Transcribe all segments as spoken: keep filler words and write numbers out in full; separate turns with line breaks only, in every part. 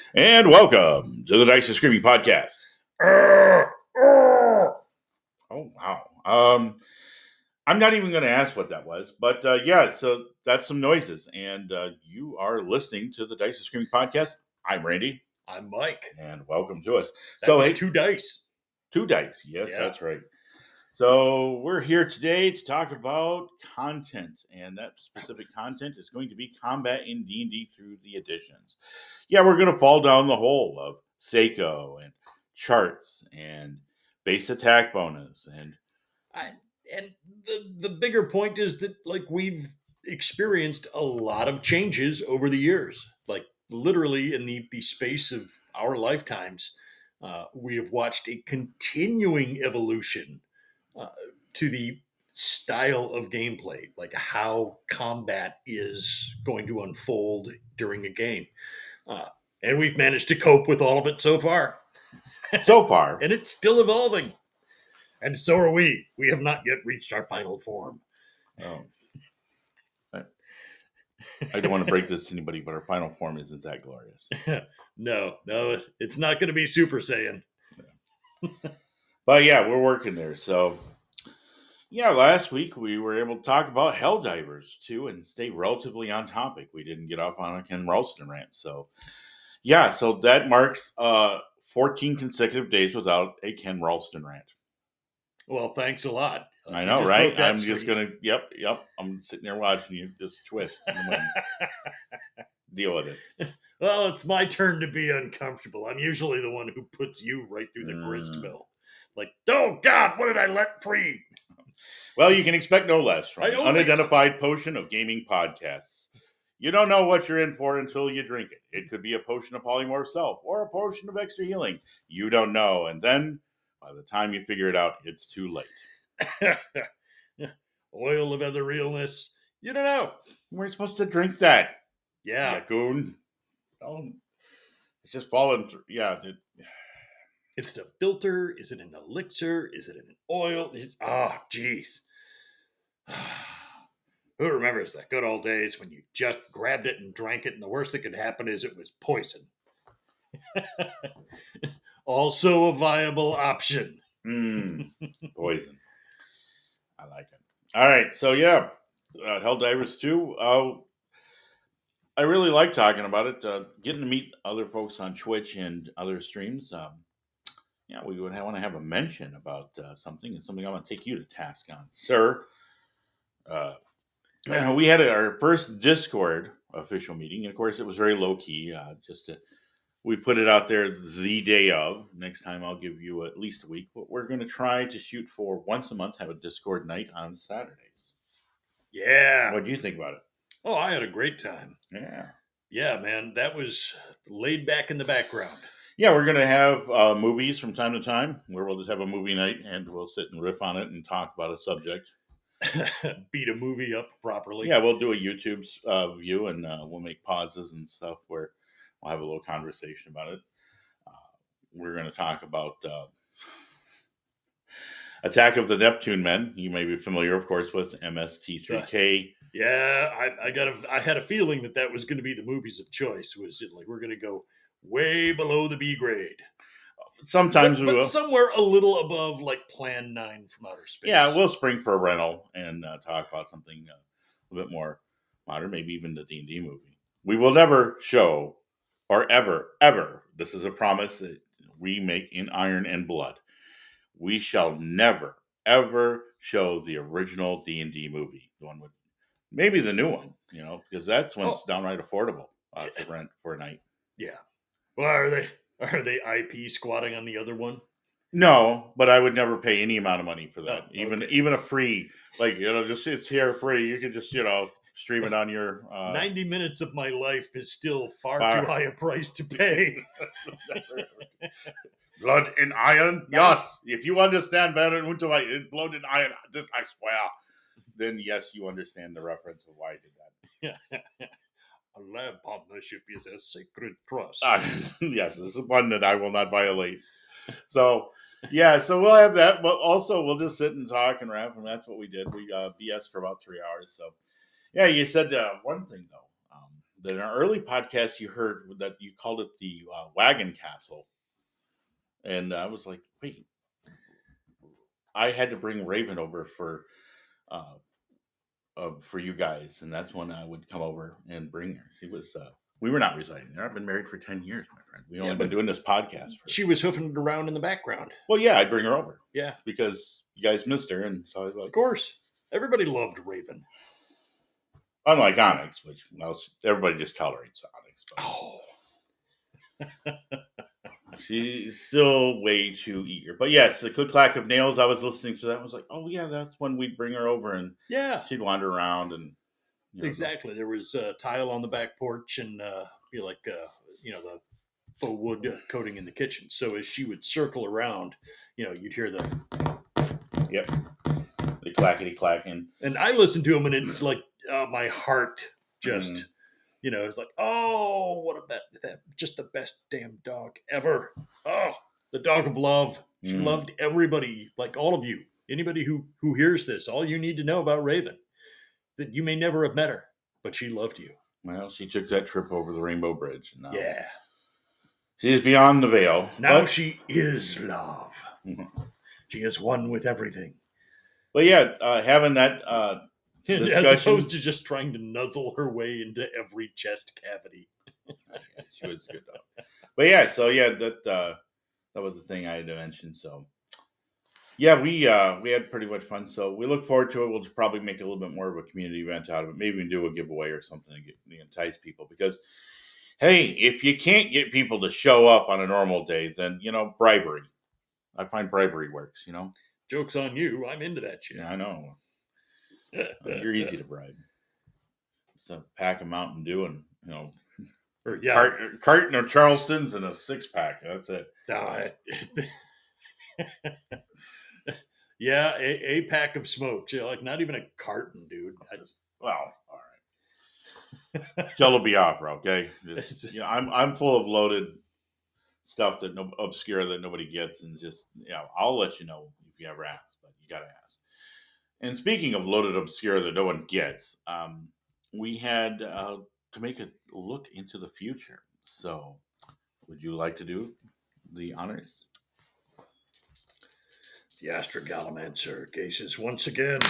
And welcome to the Dice and Screaming Podcast. Oh, wow. Um, I'm not even going to ask what that was, but uh, yeah, so that's some noises. And uh, you are listening to the Dice and Screaming Podcast. I'm Randy.
I'm Mike.
And welcome to us.
That
so,
was
hey,
two dice.
Two dice. Yes,
Yeah.
that's right. So we're here today to talk about content, and that specific content is going to be combat in D and D through the editions. Yeah, we're going to fall down the hole of Seiko and charts and base attack bonus, and
I, and the the bigger point is that like we've experienced a lot of changes over the years. Like literally in the the space of our lifetimes, uh, we have watched a continuing evolution uh, to the style of gameplay, like how combat is going to unfold during a game. Uh, and we've managed to cope with all of it so far.
so far,
And it's still evolving. And so are we. We have not yet reached our final form.
oh, I, I don't want to break this to anybody, but our final form isn't that glorious.
no, no, it's not going to be Super Saiyan.
Yeah. But yeah, we're working there. So yeah, last week we were able to talk about Helldivers too and stay relatively on topic. We didn't get off on a Ken Ralston rant. So yeah, so that marks uh, fourteen consecutive days without a Ken Ralston rant.
Well, thanks a lot.
Uh, I know, right? I'm streak. just going to, yep, yep. I'm sitting there watching you just twist. Deal with it.
Well, it's my turn to be uncomfortable. I'm usually the one who puts you right through the mm. grist mill. Like, oh, God, what did I let free?
Well, you can expect no less from an unidentified potion of gaming podcasts. You don't know what you're in for until you drink it. It could be a potion of polymorph self or a potion of extra healing. You don't know. And then by the time you figure it out, it's too late.
Oil of other realness. You don't know.
We're supposed to drink that.
Yeah.
Yeah, goon. Oh, it's just falling through. Yeah. It,
Is it a filter? Is it an elixir? Is it an oil? Oh, jeez. Who remembers the good old days when you just grabbed it and drank it, and the worst that could happen is it was poison? Also a viable option.
Mm, poison. I like it. All right, so yeah, uh, Helldivers two. Uh, I really like talking about it. Uh, getting to meet other folks on Twitch and other streams. Um, yeah, we would want to have a mention about uh, something and something I want to take you to task on, sir. Uh, we had our first Discord official meeting, and of course, it was very low key. Uh, just to, we put it out there the day of. Next time, I'll give you at least a week. But we're going to try to shoot for once a month. Have a Discord night on Saturdays.
Yeah.
What do you think about it?
Oh, I had a great time.
Yeah.
Yeah, man, that was laid back in the background.
Yeah, we're going to have uh, movies from time to time where we'll just have a movie night and we'll sit and riff on it and talk about a subject.
Beat a movie up properly.
Yeah, we'll do a YouTube uh, view and uh, we'll make pauses and stuff where we'll have a little conversation about it. Uh, we're going to talk about uh, Attack of the Neptune Men. You may be familiar, of course, with M S T three K.
Yeah, I, I got. A, I had a feeling that that was going to be the movies of choice. Was it like we're going to go way below the B grade?
Sometimes
but,
we
but
will.
Somewhere a little above, like Plan nine from Outer Space.
Yeah, we'll spring for a rental and uh, talk about something uh, a little bit more modern, maybe even the D and D movie. We will never show, or ever, ever, this is a promise that we make in Iron and Blood, we shall never, ever show the original D and D movie. The one with, maybe the new one, you know, because that's when oh. it's downright affordable uh, to rent for a night.
Yeah. Well, are they are they I P squatting on the other one?
No, but I would never pay any amount of money for that. Oh, even
okay.
even a free, like, you know, just it's here free. You can just, you know, stream it on your... Uh,
ninety minutes of my life is still far, far. too high a price to pay.
Blood and iron? Yes. If you understand Blood and iron, this I swear, then yes, you understand the reference of why I did
that. A lab partnership is a sacred trust.
Uh, yes, this is one that I will not violate. So, yeah, so we'll have that. But also, we'll just sit and talk and rap, and that's what we did. We uh, B S for about three hours. So, yeah, you said uh, one thing, though. Um, that in our early podcast you heard that you called it the uh, Wagon Castle, and I was like, wait, I had to bring Raven over for uh, uh, for you guys, and that's when I would come over and bring her. She was uh, we were not residing there. I've been married for ten years, my friend. We only
Yeah,
been
but
doing this podcast. For,
she was hoofing it around in the background.
well, yeah, I'd bring her over
Yeah,
because you guys missed her, and so I was
of
like,
course. Everybody loved Raven.
unlike Onyx, which well, everybody just tolerates Onyx. But
Oh,
she's still way too eager. But yes, the click clack of nails. I was listening to that. And was like, oh yeah, that's when we'd bring her over, and
yeah,
she'd wander around and you know,
exactly. There was uh, tile on the back porch, and uh, be like, uh, you know, the faux wood coating in the kitchen. So as she would circle around, you know, you'd hear the.
Yep, the clackety clacking.
And I listened to him, and it's like uh, my heart just,
Mhm.
you know, it's like, oh, what a bet, that just the best damn dog ever. Oh, the dog of love. She
Mhm.
loved everybody, like all of you. Anybody who who hears this, all you need to know about Raven, that you may never have met her, but she loved you.
Well, she took that trip over the Rainbow Bridge, and now
Yeah.
she is beyond the veil.
Now
but,
she is love.
Mhm.
She is one with everything.
but yeah, uh, having that uh,
As
Discussion.
opposed to just trying to nuzzle her way into every chest cavity.
she was a good dog. But yeah, so yeah, that uh, that was the thing I had to mention. So yeah, we uh, we had pretty much fun. So we look forward to it. We'll probably make a little bit more of a community event out of it. Maybe we do a giveaway or something to, get, to entice people. Because hey, if you can't get people to show up on a normal day, then you know bribery. I find bribery works. You know.
Joke's on you. I'm into that shit.
Yeah, I know. You're easy to bribe. So pack a Mountain Dew and you know,
Or, yeah.
cart, carton of Charleston's and a six pack. That's it.
No, I- yeah, a, a pack of smokes. Yeah, like not even a carton, dude. I,
Well, all right. Jello Biafra, okay. Just, you know, I'm I'm full of loaded stuff that no obscure that nobody gets, and just you know, I'll let you know if you ever ask, but you gotta ask. And speaking of loaded obscure that no one gets, um, we had uh, to make a look into the future. So, would you like to do the honors?
the Astrogalomancer cases once again.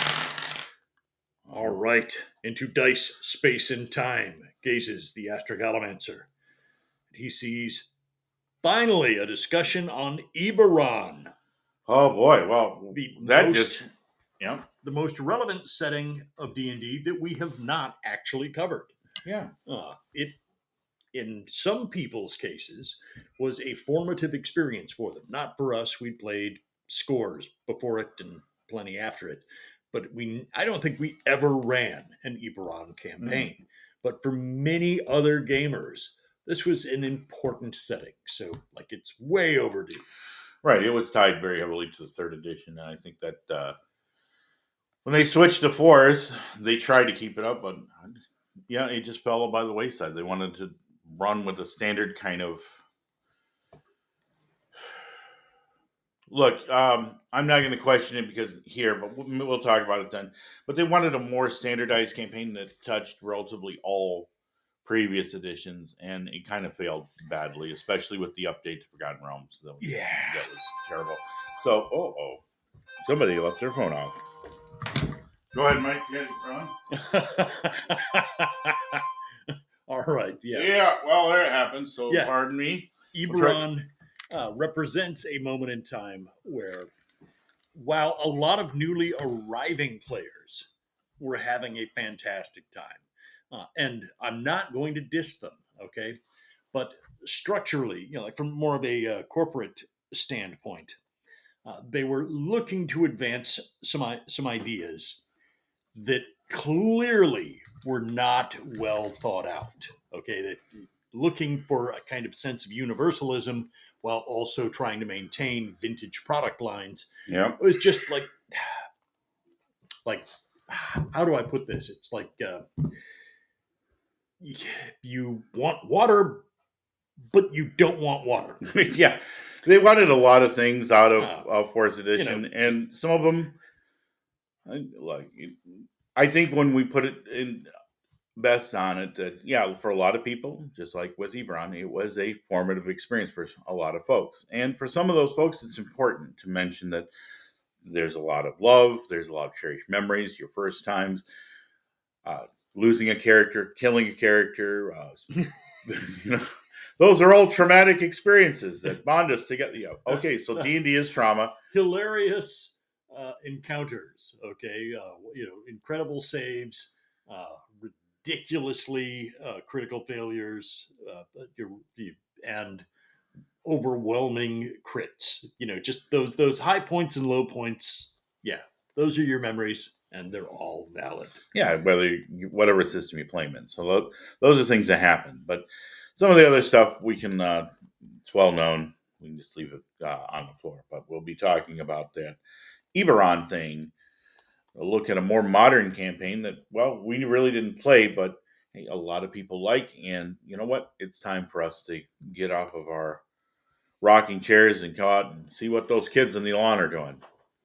All right, into dice, space, and time gazes the Astrogalomancer. He sees finally a discussion on Eberron,
Oh boy, well
the
that
most
just yeah
the most relevant setting of D and D that we have not actually covered.
yeah
Uh, it, in some people's cases, was a formative experience for them. Not for us. We played scores before it and plenty after it. But we, I don't think we ever ran an Eberron campaign. But for many other gamers, this was an important setting. So, like, it's way overdue.
right. It was tied very heavily to the third edition, and I think that uh, when they switched to fours, they tried to keep it up, but yeah, it just fell by the wayside. They wanted to run with a standard kind of look. Um, I'm not going to question it because here, but we'll, we'll talk about it then. But they wanted a more standardized campaign that touched relatively all previous editions, and it kind of failed badly, especially with the update to Forgotten Realms. That was,
Yeah.
that was terrible. So, oh, oh, somebody left their phone off. Go ahead, Mike. Get it, Ron.
All right. Yeah.
Yeah, well, there it happens. So,
Yeah.
pardon me.
Eberron uh, represents a moment in time where, while a lot of newly arriving players were having a fantastic time, uh, and I'm not going to diss them, okay, but structurally, you know, like from more of a uh, corporate standpoint, uh, they were looking to advance some i- some ideas that clearly were not well thought out. Okay, that looking for a kind of sense of universalism while also trying to maintain vintage product lines.
Yeah.
It was just like, like, how do I put this? It's like uh, you want water, but you don't want water.
yeah. They wanted a lot of things out of,
Uh,
of fourth edition,
you know,
and some of them, I, like, I think when we put it in, best on it that, yeah, for a lot of people, just like with Eberron, it was a formative experience for a lot of folks. And for some of those folks, it's important to mention that there's a lot of love, there's a lot of cherished memories, your first times, uh, losing a character, killing a character, uh, you know, those are all traumatic experiences that bond us together. You know, okay, so D and D is trauma.
Hilarious uh, encounters. Okay, uh, you know, incredible saves, uh, ridiculously uh, critical failures, uh, and overwhelming crits. You know, just those those high points and low points. Yeah, those are your memories, and they're all valid.
Yeah, whether you, whatever system you play them in. So those are things that happen. But some of the other stuff we can, uh, it's well known. We can just leave it uh, on the floor. But we'll be talking about that Eberron thing. We'll look at a more modern campaign that, well, we really didn't play, but hey, a lot of people like. And you know what? It's time for us to get off of our rocking chairs and go out and see what those kids in the lawn are doing.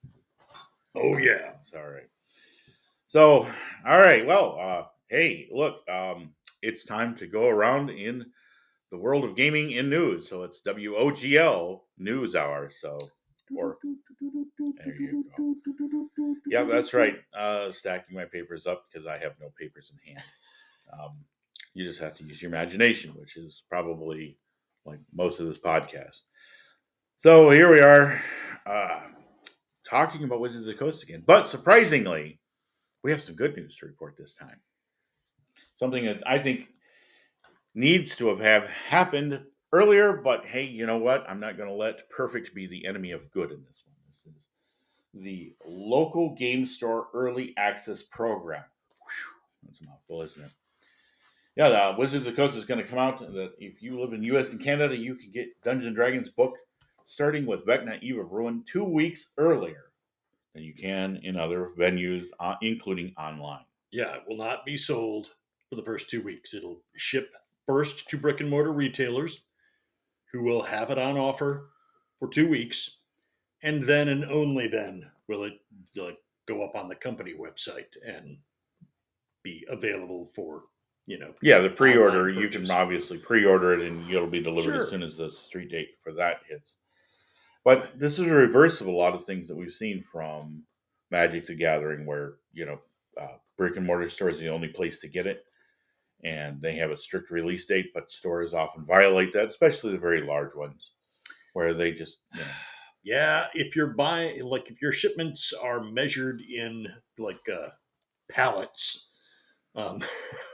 Oh, yeah.
It's all right. So, all right. Well, uh, hey, look, um, it's time to go around in the world of gaming and news. So it's W O G L News Hour. So, or there you go. Yeah, that's right. Uh, stacking my papers up because I have no papers in hand. Um, you just have to use your imagination, which is probably like most of this podcast. So here we are, uh, talking about Wizards of the Coast again. But surprisingly, we have some good news to report this time. Something that I think needs to have, have happened earlier, but hey, you know what? I'm not going to let perfect be the enemy of good in this one. This is the local game store early access program. Whew, that's a mouthful, isn't it? Yeah, the Wizards of the Coast is going to come out. That if you live in the U S and Canada, you can get Dungeons and Dragons book starting with Vecna Eve of Ruin two weeks earlier than you can in other venues, uh, including online.
Yeah, it will not be sold for the first two weeks. It'll ship first to brick and mortar retailers who will have it on offer for two weeks. And then and only then will it like go up on the company website and be available for, you know.
Yeah, the pre-order, you can obviously pre-order it and it'll be delivered sure. as soon as the street date for that hits. But this is a reverse of a lot of things that we've seen from Magic the Gathering, where, you know, uh, brick and mortar stores are the only place to get it. And they have a strict release date, but stores often violate that, especially the very large ones, where they just, you know.
Yeah, if you're buying, like if your shipments are measured in like uh, pallets, um,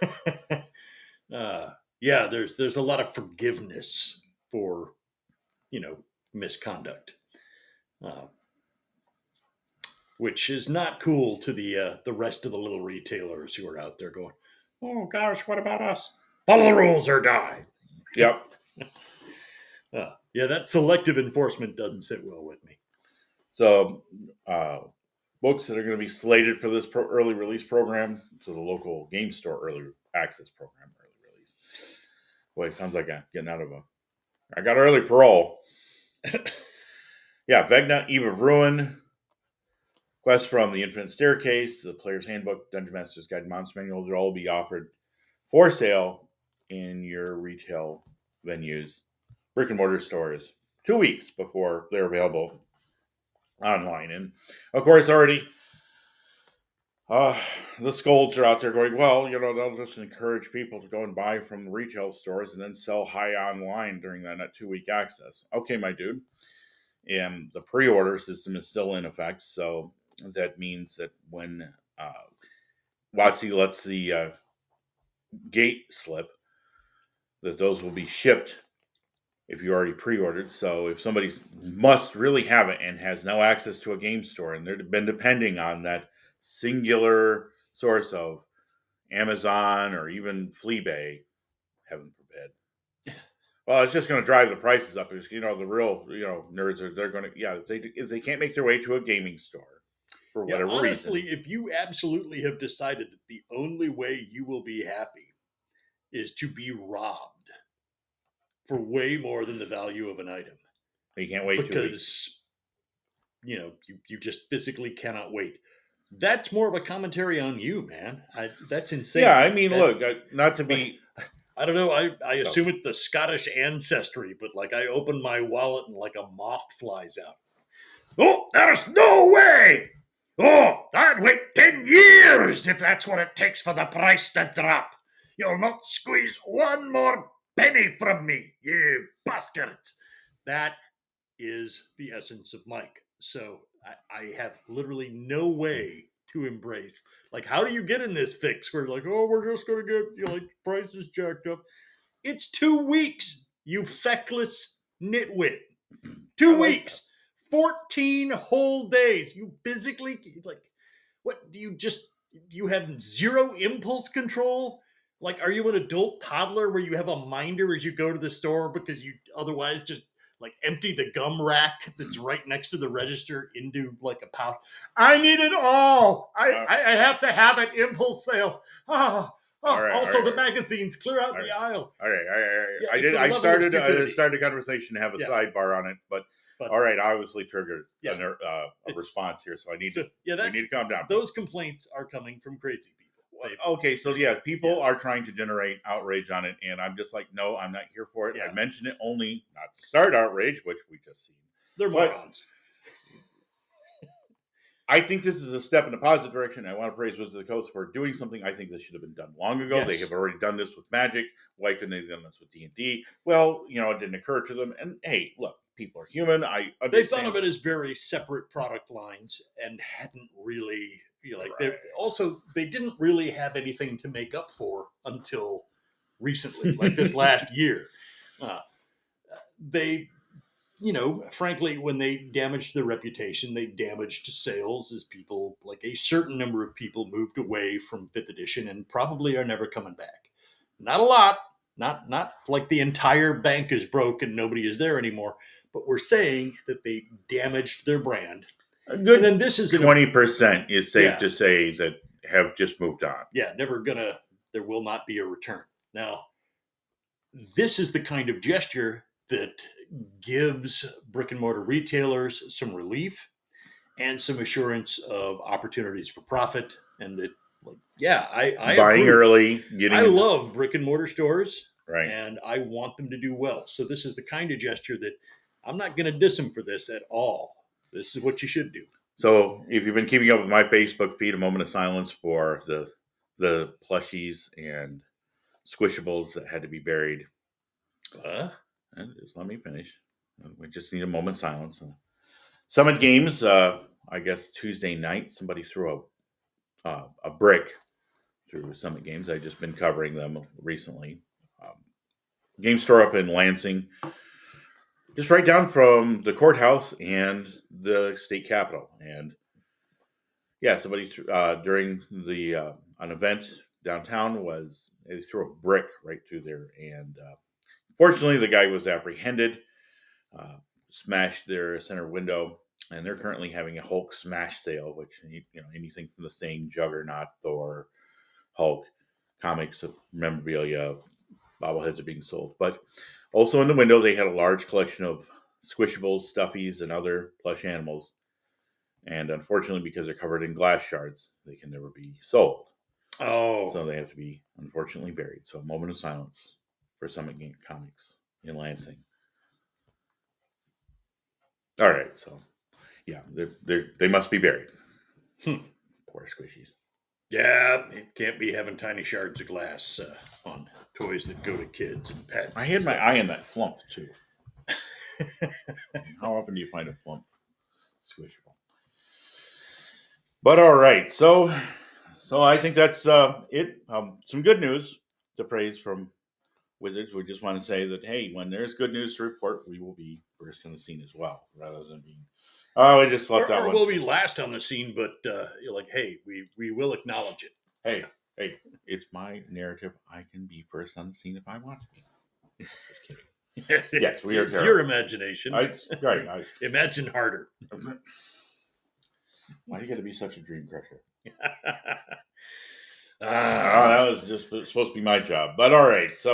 uh, yeah, there's there's a lot of forgiveness for, you know, misconduct, uh, which is not cool to the uh, the rest of the little retailers who are out there going, "Oh gosh, what about us? Follow the rules or die."
Yep.
uh, yeah, that selective enforcement doesn't sit well with me.
So, uh, books that are going to be slated for this pro- early release program, so the local game store early access program, early release. Boy, it sounds like I'm getting out of a. I got early parole. Yeah, Vecna, Eve of Ruin, Quest from the Infinite Staircase, the Player's Handbook, Dungeon Master's Guide, and Monster Manual will all be offered for sale in your retail venues, brick and mortar stores, two weeks before they're available online. And of course, already uh, the scolds are out there going, well, you know, they'll just encourage people to go and buy from the retail stores and then sell high online during that two-week access. Okay, my dude. And the pre-order system is still in effect, so that means that when uh, WotC lets the uh, gate slip, that those will be shipped if you already pre-ordered. So if somebody must really have it and has no access to a game store, and they've been depending on that singular source of Amazon or even Fleabay, heaven forbid. Well, it's just going to drive the prices up. Because, you know, the real, you know, nerds are they're going to yeah. If they if they can't make their way to a gaming store for whatever
yeah, honestly,
reason.
If you absolutely have decided that the only way you will be happy is to be robbed for way more than the value of an item,
you can't wait
because you know you, you just physically cannot wait. That's more of a commentary on you, man. I, that's insane.
Yeah, I mean,
That's,
look, I, not to
like,
be.
I don't know. I, I
So,
assume it's the Scottish ancestry, but like I open my wallet and like a moth flies out. Oh, there's no way! Oh, I'd wait ten years if that's what it takes for the price to drop. You'll not squeeze one more penny from me, you bastard. That is the essence of Mike. So I, I have literally no way to embrace. Like, how do you get in this fix where, like, oh, we're just going to get, you know, like, prices jacked up? It's two weeks, you feckless nitwit. Two
I like
weeks, fourteen whole days. You physically, like, what do you just, you have zero impulse control? Like, are you an adult toddler where you have a minder as you go to the store because you otherwise just like empty the gum rack that's right next to the register into like a pouch? I need it all. I,
Uh,
I, I have to have it. Impulse sale. Ah, oh,
All right,
also
all
the
right.
magazines. Clear out
All
the
right.
aisle.
All right, all right, all right.
Yeah,
I
it's
did.
a
I
level of
started. I
stupidity.
started a conversation to have a
Yeah.
sidebar on it, but,
But
all right, obviously triggered
Yeah.
a, ner- uh, a
It's-
response here, so I need
so
to.
yeah,
We
that's
need to calm down.
those complaints are coming from crazy people. They-
Okay, so yeah, people
Yeah.
are trying to generate outrage on it, and I'm just like, no, I'm not here for it.
Yeah.
I mentioned it only not to start outrage, which we just seen.
They're
But-
morons.
I think this is a step in a positive direction. I want to praise Wizards of the Coast for doing something. I think this should have been done long ago. They
Yes.
have already done this with Magic. Why couldn't they have done this with D and D? Well, you know, it didn't occur to them. And hey, look, people are human. I
They
understand.
thought of it as very separate product lines and hadn't really, you know, like they
Right.
also they didn't really have anything to make up for until recently, like this last year. Uh, they, you know, frankly, when they damaged their reputation, they damaged sales as people, like a certain number of people, moved away from fifth edition and probably are never coming back. Not a lot, not not like the entire bank is broke and nobody is there anymore. But we're saying that they damaged their brand.
A
And
good
then this is an,
twenty percent is safe
Yeah.
to say that have just moved on.
yeah, never gonna. There will not be a return. Now, this is the kind of gesture that gives brick and mortar retailers some relief and some assurance of opportunities for profit. And that, like, yeah, I, I
Buying
approve.
early, getting
I love brick and mortar stores,
right.
and I want them to do well. So this is the kind of gesture that I'm not going to diss them for this at all. This is what you should do.
So, if you've been keeping up with my Facebook feed, a moment of silence for the the plushies and squishables that had to be buried.
Huh?
And just let me finish. We just need a moment of silence. Summit Games, uh, I guess Tuesday night, somebody threw a uh, a brick through Summit Games. I've just been covering them recently. Um, game store up in Lansing, just right down from the courthouse and the state capitol. And yeah, somebody th- uh, during the uh, an event downtown was they threw a brick right through there, and uh, fortunately the guy was apprehended. Uh, smashed their center window, and they're currently having a Hulk smash sale, which, you know, anything from the Thing, Juggernaut, Thor, Hulk, comics, memorabilia, bobbleheads are being sold. But also in the window, they had a large collection of squishables, stuffies, and other plush animals. And unfortunately, because they're covered in glass shards, they can never be sold.
Oh,
So they have to be, unfortunately, buried. So a moment of silence for Summit Game Comics in Lansing. All right, so yeah, they're, they're, they must be buried.
Hmm.
Poor squishies.
yeah, it can't be having tiny shards of glass uh, on toys that go to kids and pets.
I had my eye on that flump too. How often do you find a flump squishable? But all right, so so I think that's uh, it. Um, some good news to praise from Wizards. We just want to say that, hey, when there's good news to report, we will be first on the scene as well, rather than being, oh, we just
Or,
left that
or
one.
will be last on the scene, but uh, you're like, hey, we we will acknowledge it.
Hey, hey, it's my narrative. I can be first on the scene if I want to be. Just kidding. Yes, we are
It's
terrible.
your imagination.
I, right. I,
Imagine harder.
why do you got to be such a dream crusher?
Ah,
Oh, that was just supposed to be my job. But all right. So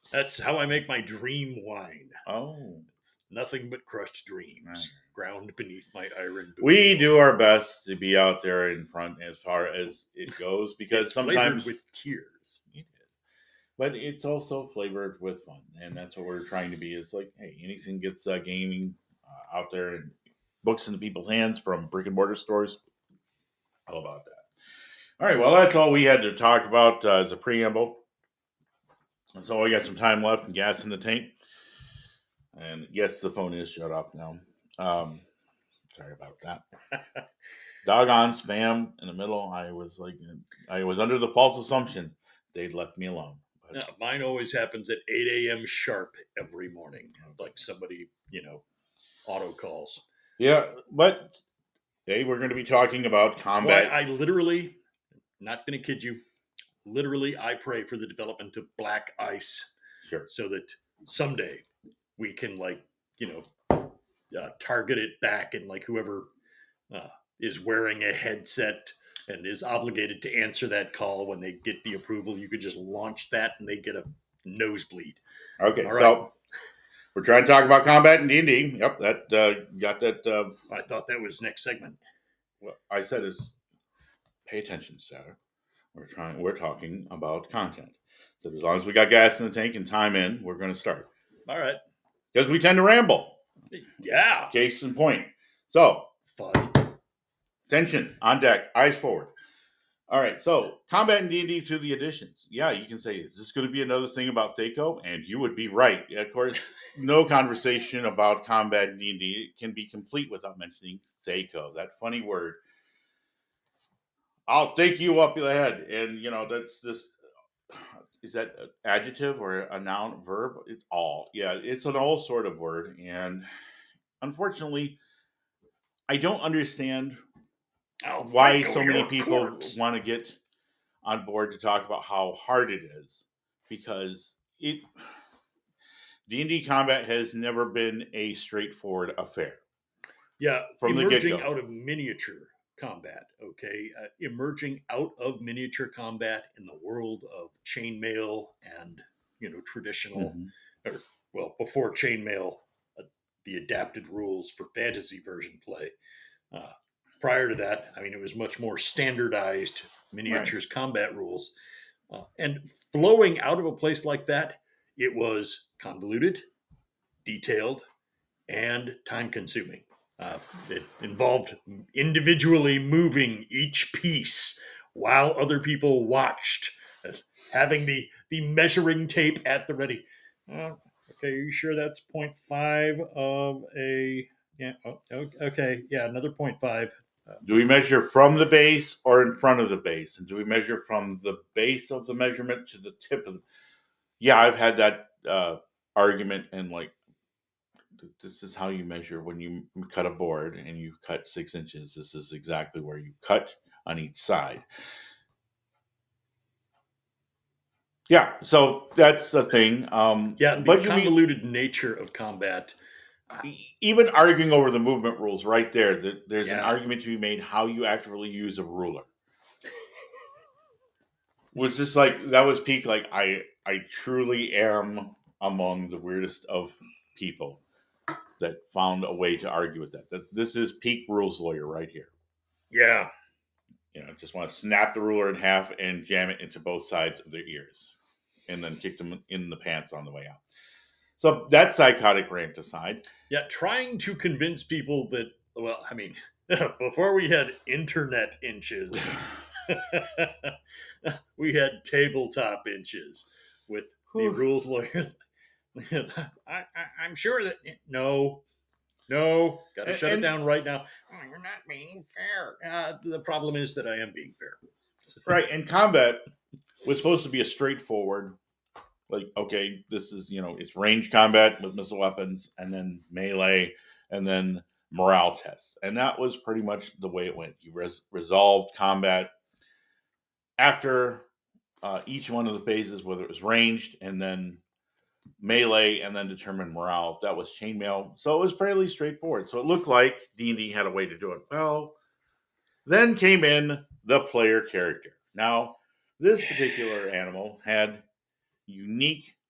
That's how I make my dream wine.
Oh,
It's nothing but crushed dreams,
right.
ground beneath my iron boot.
We
wheel.
do our best to be out there in front as far as it goes because
It's flavored
sometimes
with tears.
it is, but it's also flavored with fun, and that's what we're trying to be. Is like, hey, anything gets uh, gaming uh, out there and books into people's hands from brick and mortar stores. How about that? All right, well, that's all we had to talk about uh, as a preamble. So we got some time left and gas in the tank. And yes, the phone is shut off now. Um, sorry about that. Doggone spam in the middle. I was like, I was under the false assumption they'd left me alone. But,
Yeah, mine always happens at eight a.m. sharp every morning. Like somebody, you know, auto calls.
yeah, but hey, we're going to be talking about
That's why
combat.
I literally, not going to kid you, literally, I pray for the development of black ice
Sure.
so that someday we can, like, you know, uh, target it back and, like, whoever uh, is wearing a headset and is obligated to answer that call when they get the approval, you could just launch that and they get a nosebleed.
Okay,
All
so
right.
we're trying to talk about combat in D and D. Yep, that uh, got that. Uh,
I thought that was next segment.
what I said is, pay attention, Sarah. We're trying. We're talking about content. So as long as we got gas in the tank and time in, we're going to start
All right.
because we tend to ramble.
Yeah.
Case in point. So
Fun.
tension on deck, eyes forward. All right, so combat in D and D through the additions. Yeah, you can say, is this going to be another thing about Thaco? And you would be right. Of course, no conversation about combat in D and D can be complete without mentioning Thaco, that funny word. I'll take you up the head. And, you know, that's just, is that an adjective or a noun, verb? It's all. Yeah, it's an all sort of word. And unfortunately, I don't understand
I'll
why
Thaco
so many
your
people
corpse.
want to get on board to talk about how hard it is because it D and D combat has never been a straightforward affair.
Yeah,
From the
emerging
get-go.
out of miniature combat, okay? Uh, emerging out of miniature combat in the world of chainmail and, you know, traditional,
Mhm.
or, well, before chainmail, uh, the adapted rules for fantasy version play. Uh, prior to that, I mean, it was much more standardized miniatures combat rules. Uh, and flowing out of a place like that, it was convoluted, detailed, and time consuming. Uh, it involved individually moving each piece while other people watched, uh, having the, the measuring tape at the ready. Uh, okay, are you sure that's zero point five of a. Yeah, oh, okay, yeah, another zero point five. Uh,
Do we measure from the base or in front of the base? And do we measure from the base of the measurement to the tip of the Yeah, I've had that uh, argument and like this is how you measure when you cut a board and you cut six inches. This is exactly where you cut on each side. Yeah, so that's the thing. Um,
yeah, the
but you mean
convoluted nature of combat.
even arguing over the movement rules right there, that there's an
Yeah.
argument to be made how you actually use a ruler. Was this like that was peak? Like I, I truly am among the weirdest of people that found a way to argue with that. That this is peak rules lawyer right here.
Yeah.
You know, just want to snap the ruler in half and jam it into both sides of their ears, and then kick them in the pants on the way out. So that psychotic rant aside,
Yeah, trying to convince people that, well, I mean, before we had internet inches, we had tabletop inches with the rules lawyers. I, I, I'm sure that, no, no, got to
and,
shut it
and
down right now. Oh, you're not being fair. Uh, the problem is that I am being fair.
right, and combat was supposed to be a straightforward, like, okay, this is, you know, it's range combat with missile weapons, and then melee, and then morale tests. And that was pretty much the way it went. You res- resolved combat after uh, each one of the phases, whether it was ranged, and then melee, and then determined morale. That was chainmail. So it was fairly straightforward. So it looked like D and D had a way to do it. Well, then came in the player character. Now, this particular animal had unique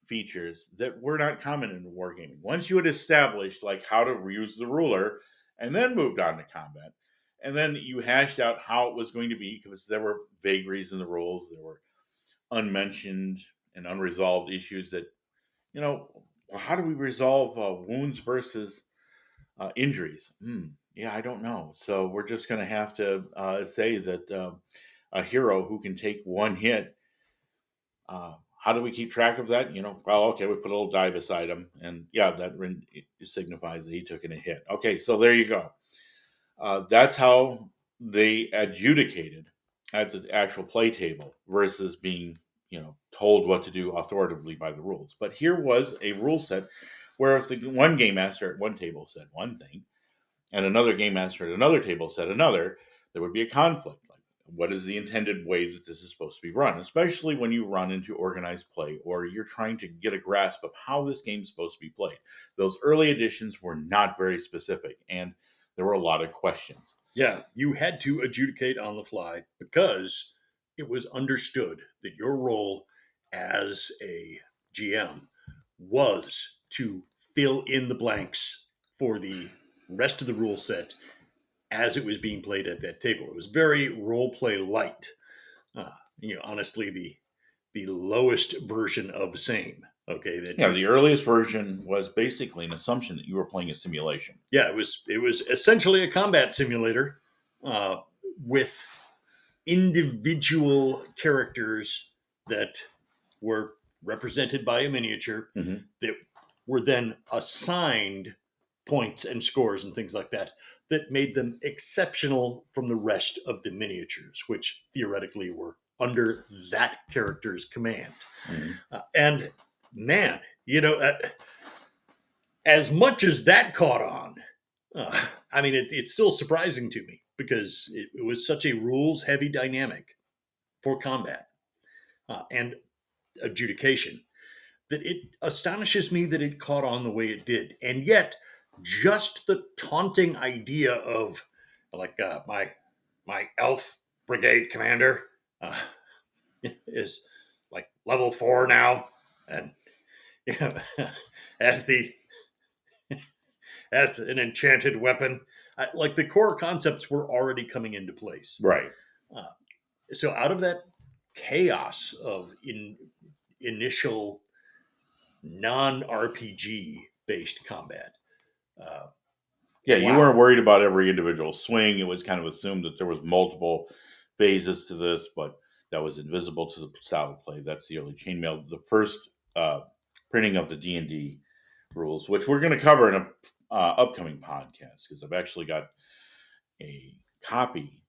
features that were not common in wargaming. Once you had established like how to use the ruler and then moved on to combat, and then you hashed out how it was going to be, because there were vagaries in the rules, there were unmentioned and unresolved issues that, you know, how do we resolve uh, wounds versus uh, injuries? Hmm, yeah, I don't know. So we're just going to have to uh, say that uh, a hero who can take one hit, uh, how do we keep track of that? You know, well, okay, we put a little die beside him, and yeah, that signifies that he took in a hit. Okay, so there you go. Uh, that's how they adjudicated at the actual play table versus being, you know, told what to do authoritatively by the rules. But here was a rule set where if the one game master at one table said one thing and another game master at another table said another, there would be a conflict. Like, what is the intended way that this is supposed to be run? Especially when you run into organized play or you're trying to get a grasp of how this game is supposed to be played. Those early editions were not very specific, and there were a lot of questions.
Yeah, you had to adjudicate on the fly because it was understood that your role as a G M was to fill in the blanks for the rest of the rule set as it was being played at that table. It was very role play light. Uh, you know, honestly, the the lowest version of same. Okay, that
yeah, the earliest version was basically an assumption that you were playing a simulation.
Yeah, it was it was essentially a combat simulator uh, with individual characters that were represented by a miniature
mm-hmm.
that were then assigned points and scores and things like that that made them exceptional from the rest of the miniatures, which theoretically were under that character's command.
Mm-hmm.
Uh, and man, you know, uh, as much as that caught on, uh, I mean, it, it's still surprising to me because it, it was such a rules-heavy dynamic for combat uh, and adjudication that it astonishes me that it caught on the way it did. And yet, just the taunting idea of, like, uh, my my elf brigade commander uh, is like level four now, and you know, as the as an enchanted weapon, I, like the core concepts were already coming into place.
Right.
Uh, so out of that chaos of in initial non-R P G based combat. Uh,
yeah,
wow.
You weren't worried about every individual swing. It was kind of assumed that there was multiple phases to this, but that was invisible to the style of play. That's the early chainmail. The first uh, printing of the D and D rules, which we're going to cover in a uh, upcoming podcast, because I've actually got a copy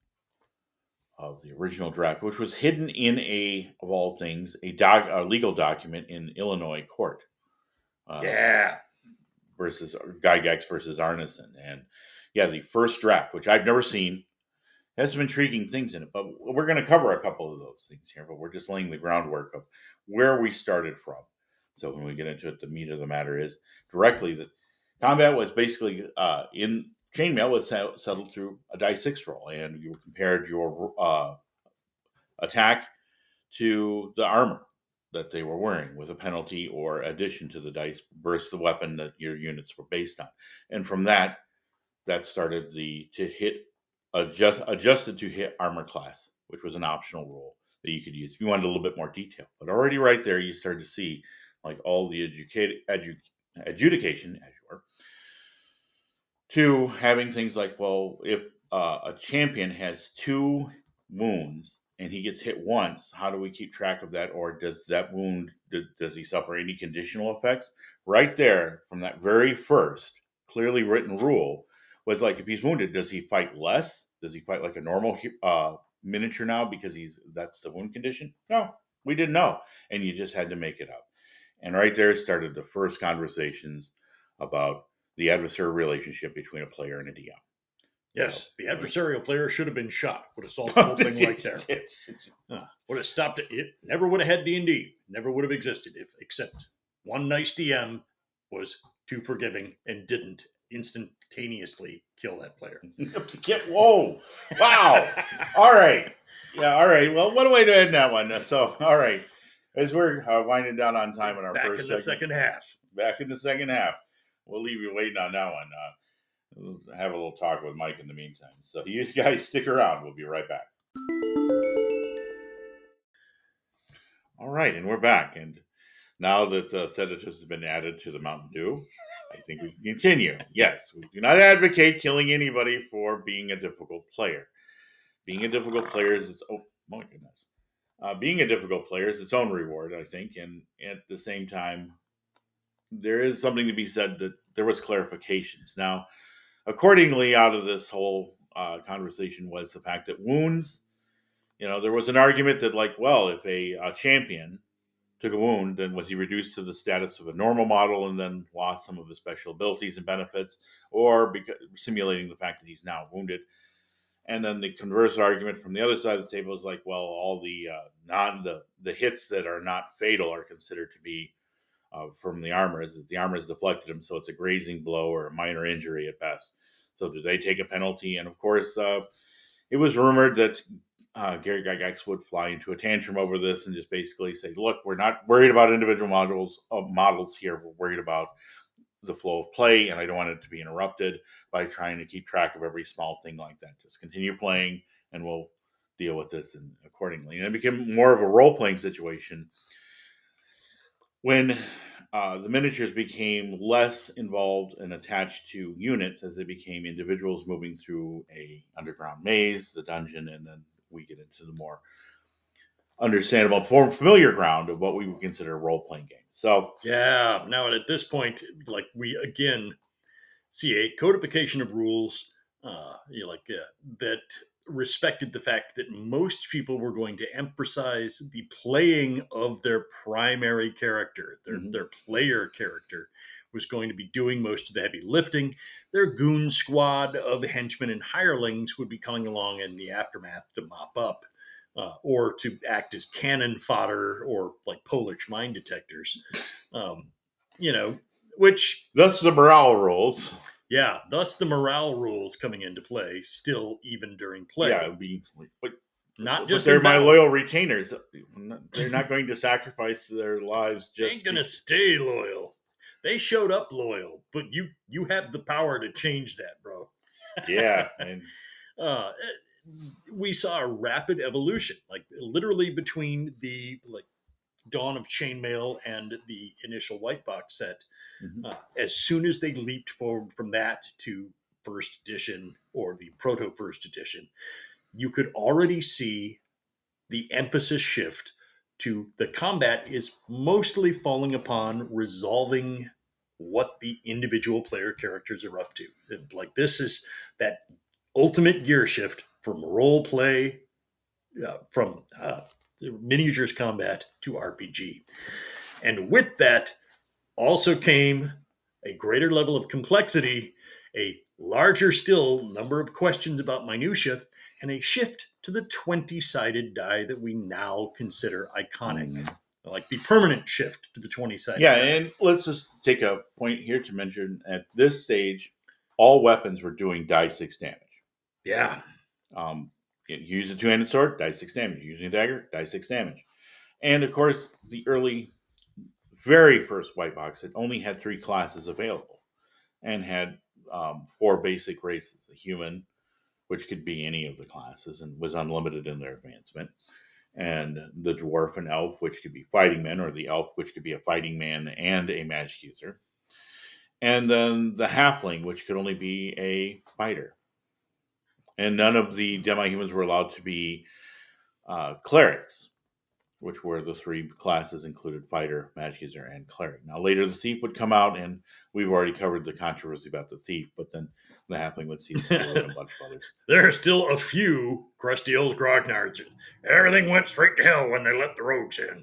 of the original draft, which was hidden in a, of all things, a, doc, a legal document in Illinois court.
Uh, yeah.
Versus Gygax versus Arneson. And yeah, the first draft, which I've never seen, has some intriguing things in it. But we're going to cover a couple of those things here, but we're just laying the groundwork of where we started from. So when we get into it, the meat of the matter is directly that combat was basically uh, in chainmail was settled through a die six roll, and you compared your uh, attack to the armor that they were wearing with a penalty or addition to the dice versus the weapon that your units were based on. And from that, that started the to hit adjust adjusted to hit armor class, which was an optional rule that you could use if you wanted a little bit more detail. But already right there, you started to see like all the educate, edu, adjudication, as you were, to having things like, well, if uh, a champion has two wounds and he gets hit once, how do we keep track of that? Or does that wound, does he suffer any conditional effects? Right there, from that very first clearly written rule, was like, if he's wounded, does he fight less? Does he fight like a normal uh, miniature now because he's that's the wound condition? No, we didn't know. And you just had to make it up. And right there started the first conversations about the adversarial relationship between a player and a D M.
Yes, the adversarial player should have been shot. Would have solved the whole thing right there. Uh, would have stopped it. It never would have had D and D. Never would have existed if, except one nice D M was too forgiving and didn't instantaneously kill that player.
Whoa! Wow! All right. Yeah. All right. Well, what do I do in that one? So, all right. as we're uh, winding down on time in our
Back
first
in the
segment,
second half.
back in the second half, we'll leave you waiting on that one. Uh, we'll have a little talk with Mike in the meantime. So you guys stick around. We'll be right back. All right, and we're back. And now that uh, sedatives have been added to the Mountain Dew, I think we can continue. Yes, we do not advocate killing anybody for being a difficult player. Being a difficult player is its oh my goodness. Uh, being a difficult player is its own reward, I think, and at the same time, there is something to be said that there was clarifications. Now, accordingly, out of this whole uh, conversation was the fact that wounds. You know, there was an argument that, like, well, if a, a champion took a wound, then was he reduced to the status of a normal model and then lost some of his special abilities and benefits, or because, simulating the fact that he's now wounded? And then the converse argument from the other side of the table is like, well, all the uh, non the the hits that are not fatal are considered to be uh, from the armor, as the armor has deflected him, so it's a grazing blow or a minor injury at best. So do they take a penalty? And of course, uh, it was rumored that uh, Gary Gygax would fly into a tantrum over this and just basically say, look, we're not worried about individual models uh, models here. We're worried about the flow of play, and I don't want it to be interrupted by trying to keep track of every small thing like that. Just continue playing, and we'll deal with this and accordingly. And it became more of a role-playing situation when uh, the miniatures became less involved and attached to units as they became individuals moving through a underground maze, the dungeon, and then we get into the more understandable, form familiar ground of what we would consider a role-playing game. So
yeah, now at this point, like we again see a codification of rules, uh, you know, like uh, that respected the fact that most people were going to emphasize the playing of their primary character, their mm-hmm. their player character was going to be doing most of the heavy lifting. Their goon squad of henchmen and hirelings would be coming along in the aftermath to mop up. Uh, or to act as cannon fodder or like Polish mine detectors, um, you know, which...
Thus the morale rules.
Yeah, thus the morale rules coming into play still even during play.
Yeah, it would be... But,
not
but
just
they're my loyal retainers. They're not going to sacrifice their lives just...
They ain't going to stay loyal. They showed up loyal, but you you have the power to change that, bro.
Yeah, and...
uh, we saw a rapid evolution, like literally between the like dawn of chainmail and the initial white box set. Mm-hmm. Uh, as soon as they leaped forward from that to first edition or the proto first edition, you could already see the emphasis shift to the combat is mostly falling upon resolving what the individual player characters are up to. And like this is that ultimate gear shift from role play, uh, from uh, miniatures combat to R P G. And with that also came a greater level of complexity, a larger still number of questions about minutia, and a shift to the twenty-sided die that we now consider iconic. Mm. Like the permanent shift to the twenty-sided
yeah,
die.
And let's just take a point here to mention at this stage, all weapons were doing die six damage.
Yeah.
Um, you use a two-handed sword, die six damage. Using a dagger, die six damage. And of course, the early, very first white box, it only had three classes available and had um, four basic races: the human, which could be any of the classes and was unlimited in their advancement, and the dwarf and elf, which could be fighting men, or the elf, which could be a fighting man and a magic user, and then the halfling, which could only be a fighter. And none of the demi-humans were allowed to be uh, clerics, which were the three classes included fighter, magic user, and cleric. Now, later the thief would come out, and we've already covered the controversy about the thief, but then the halfling would see the sword and a bunch of others.
There are still a few crusty old grognards. Everything went straight to hell when they let the rogues in.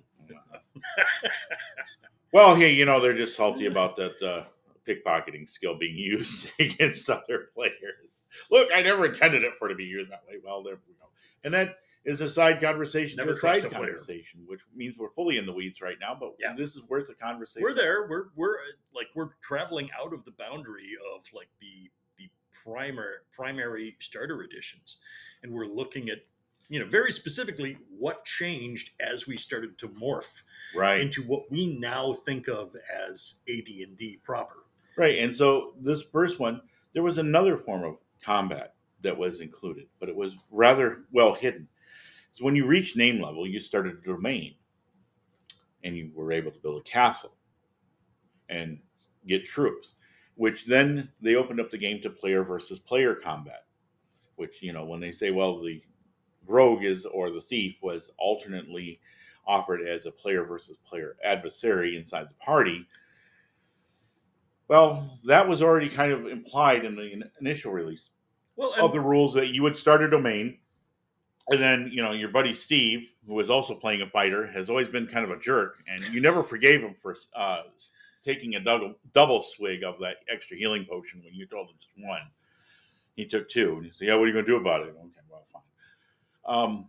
Well, hey, you know, they're just salty about that uh, pickpocketing skill being used against other players. Look, I never intended it for it to be used that way. Well, there we go. And that is a side conversation
Never
to a side
a
conversation, which means we're fully in the weeds right now, but yeah. This is worth a conversation.
We're there. We're we're like we're traveling out of the boundary of like the the primer primary starter editions, and we're looking at you know, very specifically, what changed as we started to morph
Right.
into what we now think of as A D and D proper.
Right. And so this first one, there was another form of combat that was included, but it was rather well hidden. So when you reached name level, you started a domain and you were able to build a castle and get troops, which then they opened up the game to player versus player combat, which, you know, when they say, well, the rogue is or the thief was alternately offered as a player versus player adversary inside the party. Well, that was already kind of implied in the initial release
Well,
of
and
the rules that you would start a domain. And then, you know, your buddy Steve, who was also playing a fighter, has always been kind of a jerk, and you never forgave him for uh, taking a double, double swig of that extra healing potion when you told him just one. He took two. And he said, yeah, what are you going to do about it? Okay, well, fine. Um,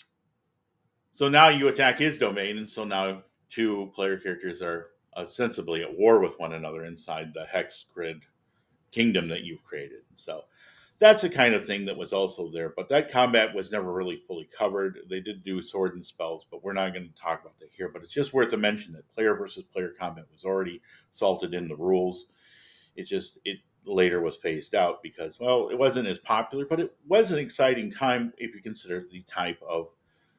so now you attack his domain, and so now two player characters are ostensibly at war with one another inside the hex grid kingdom that you've created. So that's the kind of thing that was also there, but that combat was never really fully covered. They did do sword and spells, but we're not going to talk about that here. But it's just worth a mention that player versus player combat was already salted in the rules. It just it later was phased out because, well, it wasn't as popular, but it was an exciting time if you consider the type of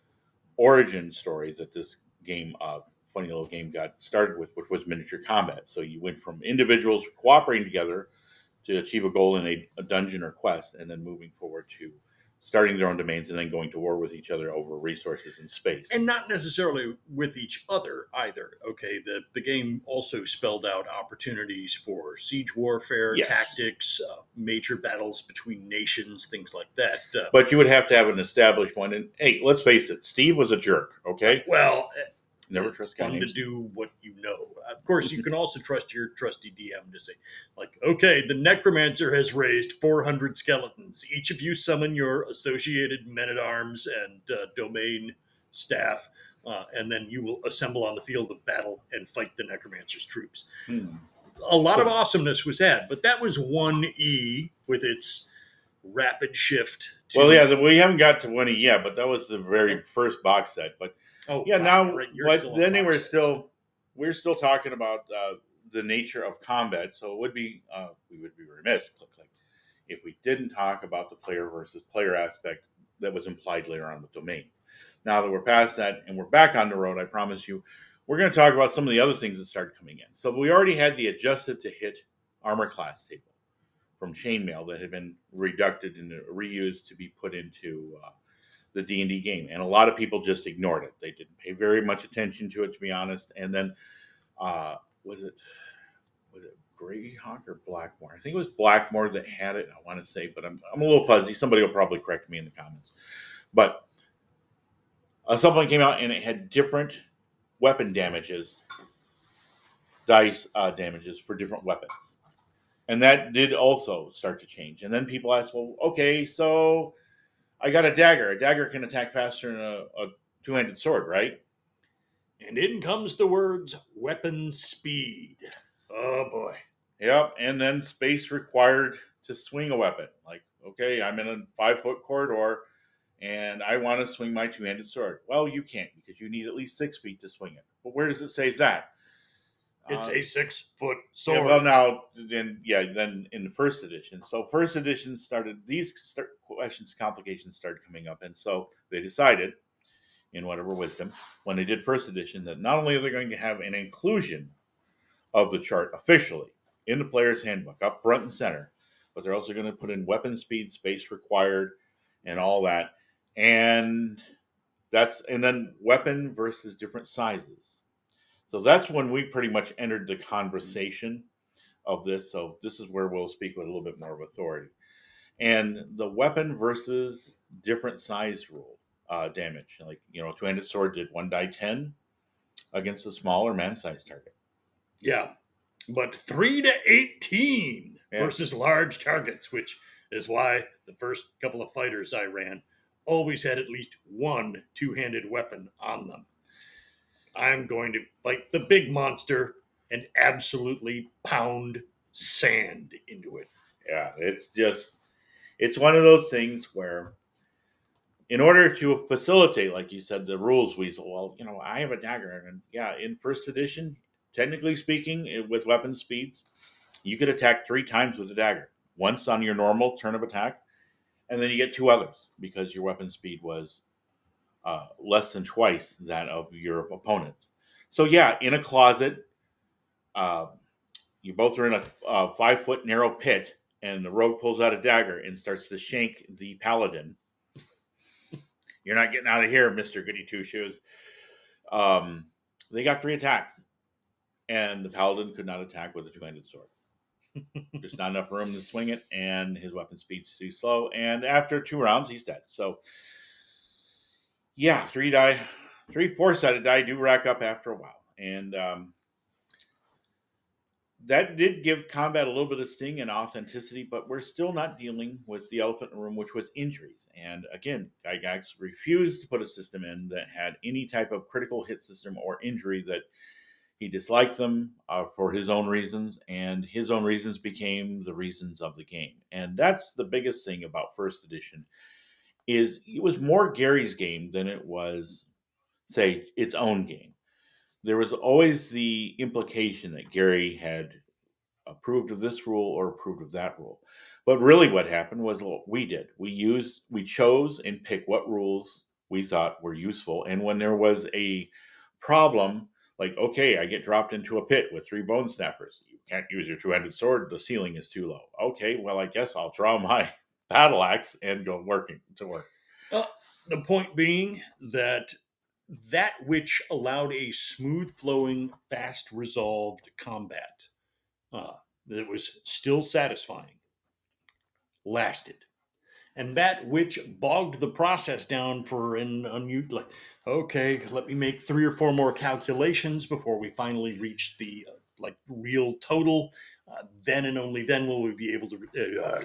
origin story that this game, uh, funny little game, got started with, which was miniature combat. So you went from individuals cooperating together to achieve a goal in a, a dungeon or quest, and then moving forward to starting their own domains and then going to war with each other over resources and space.
and not necessarily with each other either. Okay, the the game also spelled out opportunities for siege warfare,
Yes.
tactics, uh, major battles between nations, things like that. Uh,
But you would have to have an established one. And hey, let's face it, Steve was a jerk, okay?
well,
Never trust a guy
fun to
named Steve.
do what you know. Of course, you can also trust your trusty D M to say, like, okay, the necromancer has raised four hundred skeletons. Each of you summon your associated men at arms and uh, domain staff, uh, and then you will assemble on the field of battle and fight the necromancer's troops.
Hmm.
A lot
So-
of awesomeness was had, but that was one E with its rapid shift. To,
Well, yeah, the, we haven't got to one E yet, but that was the very first box set. But
oh,
yeah,
wow,
now,
right, you're
but
still on
then they
box
were
sets.
still, we're still talking about uh, the nature of combat. So it would be, uh, we would be remiss, click, click, if we didn't talk about the player versus player aspect that was implied later on with domains. Now that we're past that and we're back on the road, I promise you, we're going to talk about some of the other things that started coming in. So we already had the adjusted to hit armor class table from Chainmail that had been reducted and reused to be put into uh, the D and D game. And a lot of people just ignored it. They didn't pay very much attention to it, to be honest. And then, uh, was it was it Greyhawk or Blackmore? I think it was Blackmore that had it, I want to say, but I'm, I'm a little fuzzy. Somebody will probably correct me in the comments. But a supplement came out and it had different weapon damages, dice uh, damages for different weapons. And that did also start to change. And then people asked, well, okay, so I got a dagger. A dagger can attack faster than a, a two-handed sword, right?
And in comes the words weapon speed. Oh boy.
Yep. And then space required to swing a weapon. Like, okay, I'm in a five-foot corridor and I want to swing my two-handed sword. Well, you can't because you need at least six feet to swing it. But where does it say that?
It's
Uh,
a six foot
Yeah,
sword.
well, now then, yeah, then in the first edition. So first edition started these start, questions, complications started coming up, and so they decided, in whatever wisdom, when they did first edition, that not only are they going to have an inclusion of the chart officially in the player's handbook, up front and center, but they're also going to put in weapon speed, space required, and all that, and that's and then weapon versus different sizes. So that's when we pretty much entered the conversation of this. So this is where we'll speak with a little bit more of authority. And the weapon versus different size rule uh, damage. Like, you know, two-handed sword did one die ten against a smaller man-sized target.
Yeah. But three to eighteen
Yeah.
versus large targets, which is why the first couple of fighters I ran always had at least one two handed weapon on them. I'm going to fight the big monster and absolutely pound sand into it.
Yeah, it's just, it's one of those things where in order to facilitate, like you said, the rules weasel. Well, you know, I have a dagger, and yeah, in first edition, technically speaking, it, with weapon speeds, you could attack three times with a dagger. Once on your normal turn of attack, and then you get two others because your weapon speed was uh, less than twice that of your opponent's. So yeah, in a closet, uh, you both are in a, a five foot narrow pit, and the rogue pulls out a dagger and starts to shank the paladin. You're not getting out of here, Mister Goody Two Shoes. Um, they got three attacks, and the paladin could not attack with a two-handed sword. There's not enough room to swing it, and his weapon speed's too slow. And after two rounds, he's dead. So, yeah, three die, three four-sided die do rack up after a while, and um, that did give combat a little bit of sting and authenticity. But we're still not dealing with the elephant in the room, which was injuries. And again, Gygax refused to put a system in that had any type of critical hit system or injury that. He disliked them uh, for his own reasons, and his own reasons became the reasons of the game. And that's the biggest thing about first edition is it was more Gary's game than it was, say, its own game. There was always the implication that Gary had approved of this rule or approved of that rule. But really what happened was what we did. We used, we chose and picked what rules we thought were useful. And when there was a problem, like, okay, I get dropped into a pit with three bone snappers. You can't use your two-handed sword. The ceiling is too low. Okay, well, I guess I'll draw my battle axe and go working to work.
Uh, the point being that that which allowed a smooth-flowing, fast-resolved combat uh, that was still satisfying lasted. And that which bogged the process down for an unusual, like, okay, let me make three or four more calculations before we finally reach the uh, like real total. Uh, then and only then will we be able to. Uh,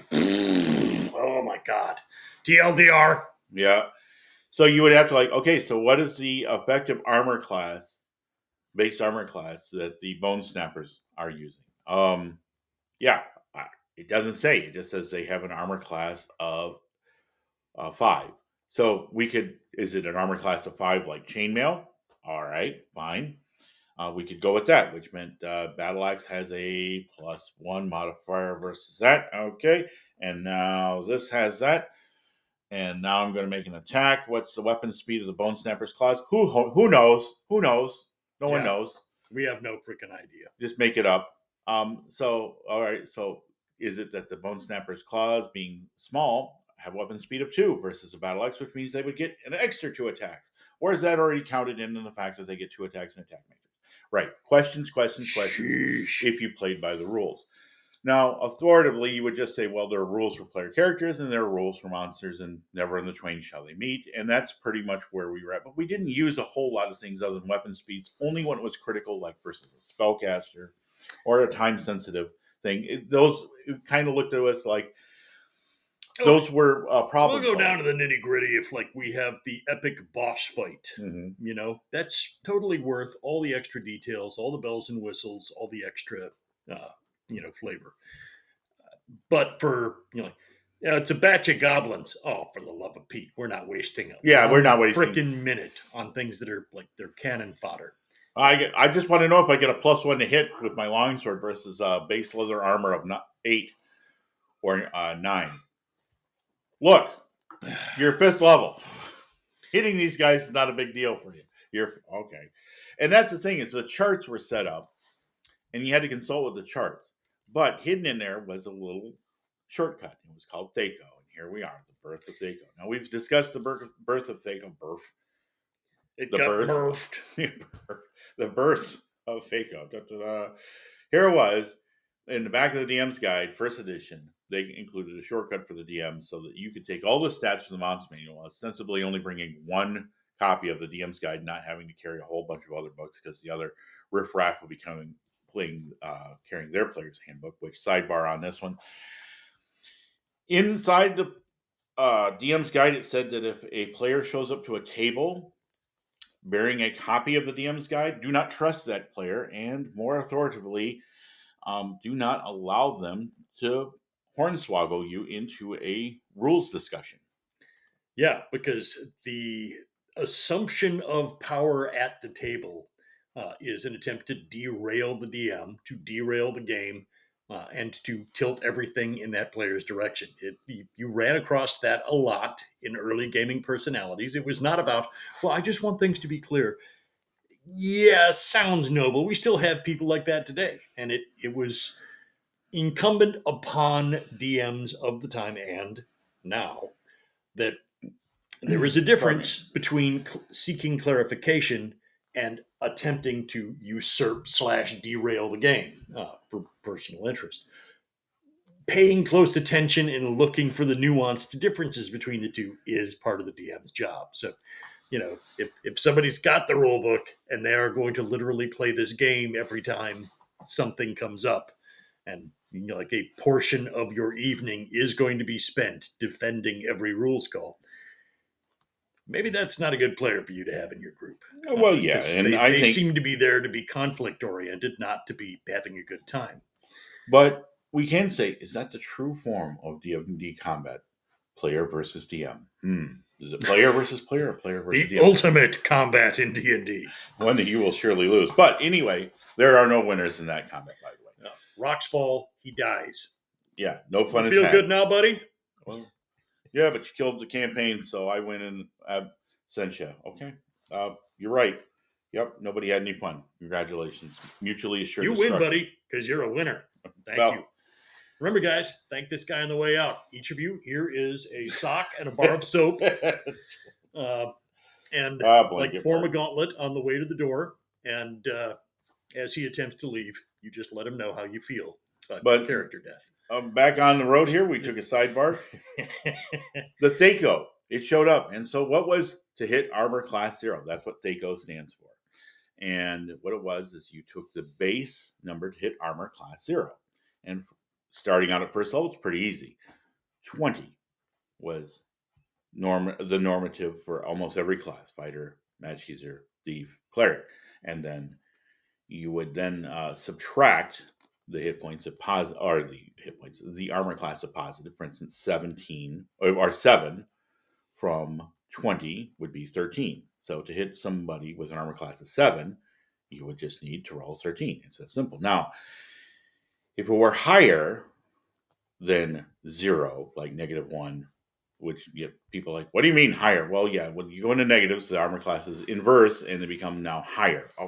oh my God, T L D R.
Yeah. So you would have to like, okay, so what is the effective armor class, based armor class that the bone snappers are using? Um, yeah, it doesn't say. It just says they have an armor class of uh, five. So we could, is it an armor class of five like chainmail? All right, fine. Uh, we could go with that, which meant uh, Battle Axe has a plus one modifier versus that. Okay, and now this has that. And now I'm going to make an attack. What's the weapon speed of the Bone Snapper's claws? Who who knows? Who knows? No yeah. one knows.
We have no freaking idea.
Just make it up. Um, so, all right. So, is it that the Bone Snapper's claws, being small, have weapon speed of two versus a Battle Axe, which means they would get an extra two attacks? Or is that already counted in in the fact that they get two attacks and attack matrix? Right. Questions, questions, questions. Sheesh. If you played by the rules. Now, authoritatively, you would just say, well, there are rules for player characters and there are rules for monsters, and never in the twain shall they meet. And that's pretty much where we were at. But we didn't use a whole lot of things other than weapon speeds, only when it was critical, like versus a spellcaster or a time-sensitive thing. It, those kind of looked at us like those were uh, problems.
We'll go down to the nitty-gritty if, like, we have the epic boss fight. Mm-hmm. You know, that's totally worth all the extra details, all the bells and whistles, all the extra... Uh, you know, flavor. But for, you know, uh, it's a batch of goblins. Oh, for the love of Pete, we're not wasting a
yeah, we're not wasting
freaking minute on things that are like they're cannon fodder.
I get, I just want to know if I get a plus one to hit with my longsword versus uh, base leather armor of not eight or uh, nine. Look, you're fifth level. Hitting these guys is not a big deal for you. You're okay, and that's the thing is the charts were set up. And you had to consult with the charts. But hidden in there was a little shortcut. It was called Thaco. And here we are, the birth of Thaco. Now, we've discussed the birth, birth of Thaco. Birth.
It
the
got
birth.
birthed.
The birth of Thaco. Da, da, da. Here it was. In the back of the D M's guide, first edition, they included a shortcut for the D M so that you could take all the stats from the monster manual, ostensibly only bringing one copy of the D M's guide, not having to carry a whole bunch of other books because the other riffraff will be coming playing, uh, carrying their player's handbook, which sidebar on this one. Inside the uh, D M's guide, it said that if a player shows up to a table bearing a copy of the D M's guide, do not trust that player, and more authoritatively, um, do not allow them to hornswoggle you into a rules discussion.
Yeah, because the assumption of power at the table uh, is an attempt to derail the D M, to derail the game, uh, and to tilt everything in that player's direction. It, you, you ran across that a lot in early gaming personalities. It was not about, well, I just want things to be clear. Yeah, sounds noble. We still have people like that today. And it, it was incumbent upon D Ms of the time and now that there is a difference between cl- seeking clarification and attempting to usurp slash derail the game uh, for personal interest. Paying close attention and looking for the nuanced differences between the two is part of the D M's job. So, you know, if, if somebody's got the rule book and they are going to literally play this game every time something comes up, and you know, like a portion of your evening is going to be spent defending every rules call, maybe that's not a good player for you to have in your group.
Well,
Uh,
yeah,
'cause
and
they,
I
they
think,
seem to be there to be conflict oriented, not to be having a good time.
but we can say, is that the true form of D and D combat? Player versus D M. Hmm. Is it player versus player or player versus
The
D M?
ultimate combat in D and D.
One that you will surely lose. But anyway, there are no winners in that combat, by the way.
Uh, rocks fall, he dies.
Yeah, no fun
You
is
feel
had.
good now, buddy?
Well, yeah, but you killed the campaign, so I win in absentia. Okay, uh, you're right. Yep, nobody had any fun. Congratulations. Mutually assured
You win,
destruction.
buddy, because you're a winner. Thank
Well-
you. Remember, guys, thank this guy on the way out. Each of you, here is a sock and a bar of soap. Uh, and
Ah,
like
blanket
form a
parties.
gauntlet on the way to the door. And uh, as he attempts to leave, you just let him know how you feel about
But-
character death.
Um, back on the road here, we took a sidebar. The THAC-O, it showed up. And so what was to hit armor class zero? That's what THAC-O stands for. And what it was is you took the base number to hit armor class zero. And starting out at first level, it's pretty easy. twenty was norm the normative for almost every class: fighter, magic user, thief, cleric. And then you would then uh, subtract the hit points of positive, or the hit points, the armor class of positive. For instance, seventeen or, or seven from twenty would be thirteen. So to hit somebody with an armor class of seven, you would just need to roll thirteen. It's that simple. Now, if it were higher than zero, like negative one, which you know, people are like, what do you mean higher? Well, yeah, when you go into negatives, the armor class is inverse and they become now higher. Oh,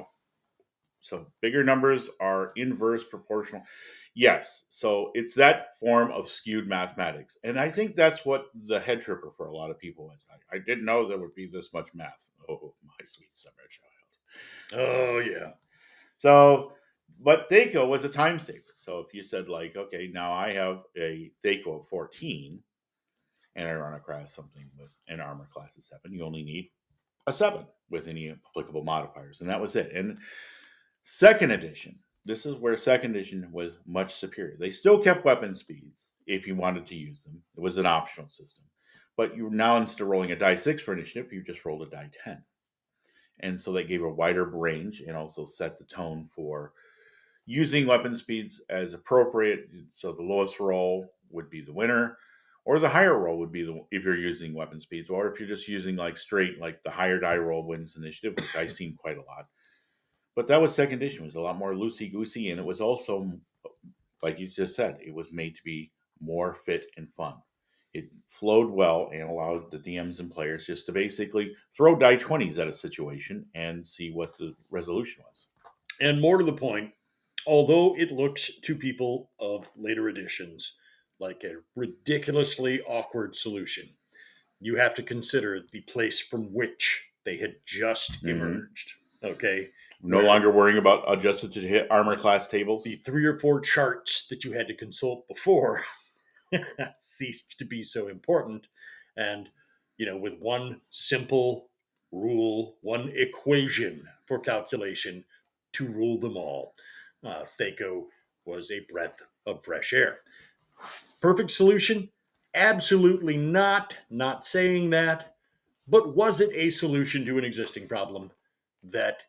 so bigger numbers are inverse proportional. Yes. So it's that form of skewed mathematics. And I think that's what the head tripper for a lot of people is. I, I didn't know there would be this much math. Oh, my sweet summer child.
Oh, yeah.
So, but THAC-O was a time saver. So if you said like, okay, now I have a THAC-O of fourteen and I run across something with an armor class of seven, you only need a seven with any applicable modifiers. And that was it. And second edition, this is where second edition was much superior. They still kept weapon speeds if you wanted to use them. It was an optional system. But you now, instead of rolling a die six for initiative, you just rolled a die ten. And so that gave a wider range and also set the tone for using weapon speeds as appropriate. So the lowest roll would be the winner, or the higher roll would be the if you're using weapon speeds, or if you're just using like straight, like the higher die roll wins initiative, which I've seen quite a lot. But that was second edition. It was a lot more loosey-goosey, and it was also, like you just said, it was made to be more fit and fun. It flowed well and allowed the D Ms and players just to basically throw die twenties at a situation and see what the resolution was.
And more to the point, although it looks to people of later editions like a ridiculously awkward solution, you have to consider the place from which they had just
Mhm.
emerged. Okay.
No
Where
longer worrying about adjusted to hit armor class tables.
the three or four charts that you had to consult before ceased to be so important. And, you know, with one simple rule, one equation for calculation to rule them all, uh, THAC-O was a breath of fresh air. Perfect solution? Absolutely not. Not saying that. But was it a solution to an existing problem that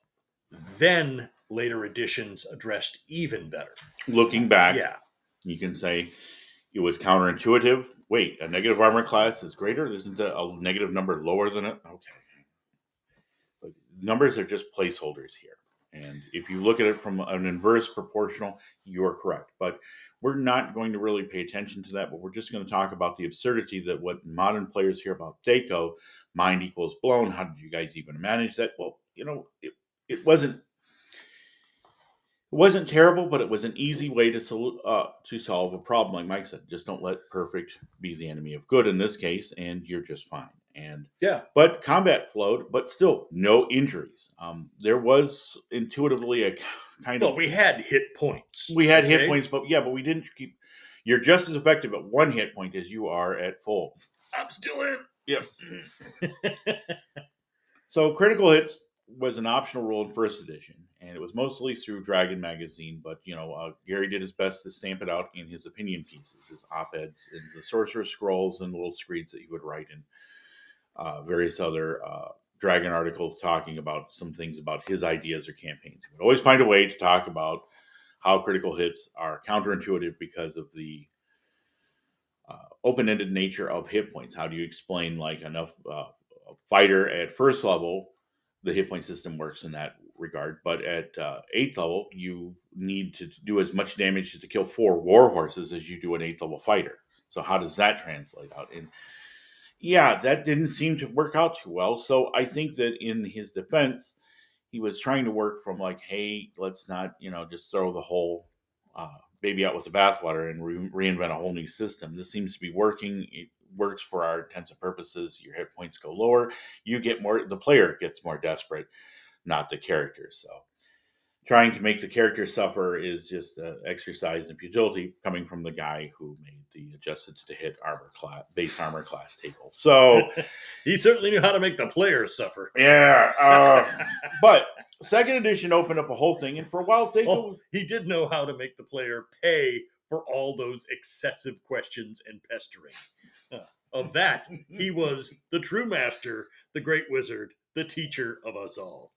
then later editions addressed even better?
Looking back,
Yeah.
you can say It was counterintuitive. Wait, a negative armor class is greater? Isn't a, a negative number lower than it? Okay. But numbers are just placeholders here. And if you look at it from an inverse proportional, you are correct. But we're not going to really pay attention to that, but we're just going to talk about the absurdity that what modern players hear about DACO, mind equals blown. How did you guys even manage that? Well, you know, it, it wasn't It wasn't terrible, but it was an easy way to sol- uh, to solve a problem. Like Mike said, just don't let perfect be the enemy of good in this case, and you're just fine. And
Yeah.
but combat flowed, but still no injuries. Um, there was intuitively a kind
Well,
of
we had hit points.
we had hit
okay?
points, but yeah, but we didn't keep. You're just as effective at one hit point as you are at full.
I'm still in.
Yep. So critical hits was an optional rule in first edition, and it was mostly through Dragon magazine. But you know, uh, Gary did his best to stamp it out in his opinion pieces, his op-eds, and the Sorcerer's Scrolls, and little screeds that he would write in uh, various other uh, Dragon articles talking about some things about his ideas or campaigns. He would always find a way to talk about how critical hits are counterintuitive because of the uh, open-ended nature of hit points. How do you explain like enough uh, a fighter at first level? The hit point system works in that regard, but at uh, eighth level, you need to do as much damage to kill four war horses as you do an eighth level fighter. So how does that translate out? And yeah, that didn't seem to work out too well. So I think that in his defense, he was trying to work from like, hey, let's not, you know, just throw the whole uh, baby out with the bathwater and re- reinvent a whole new system. This seems to be working. It works for our intents and purposes. Your hit points go lower. You get more, the player gets more desperate, not the character. So trying to make the character suffer is just an exercise in futility coming from the guy who made the adjusted to hit armor class, base armor class table. So
he certainly knew how to make the players suffer.
Yeah, uh, but second edition opened up a whole thing, and for a while, they
oh, he did know how to make the player pay for all those excessive questions and pestering. Uh, of that, he was the true master, the great wizard, the teacher of us all.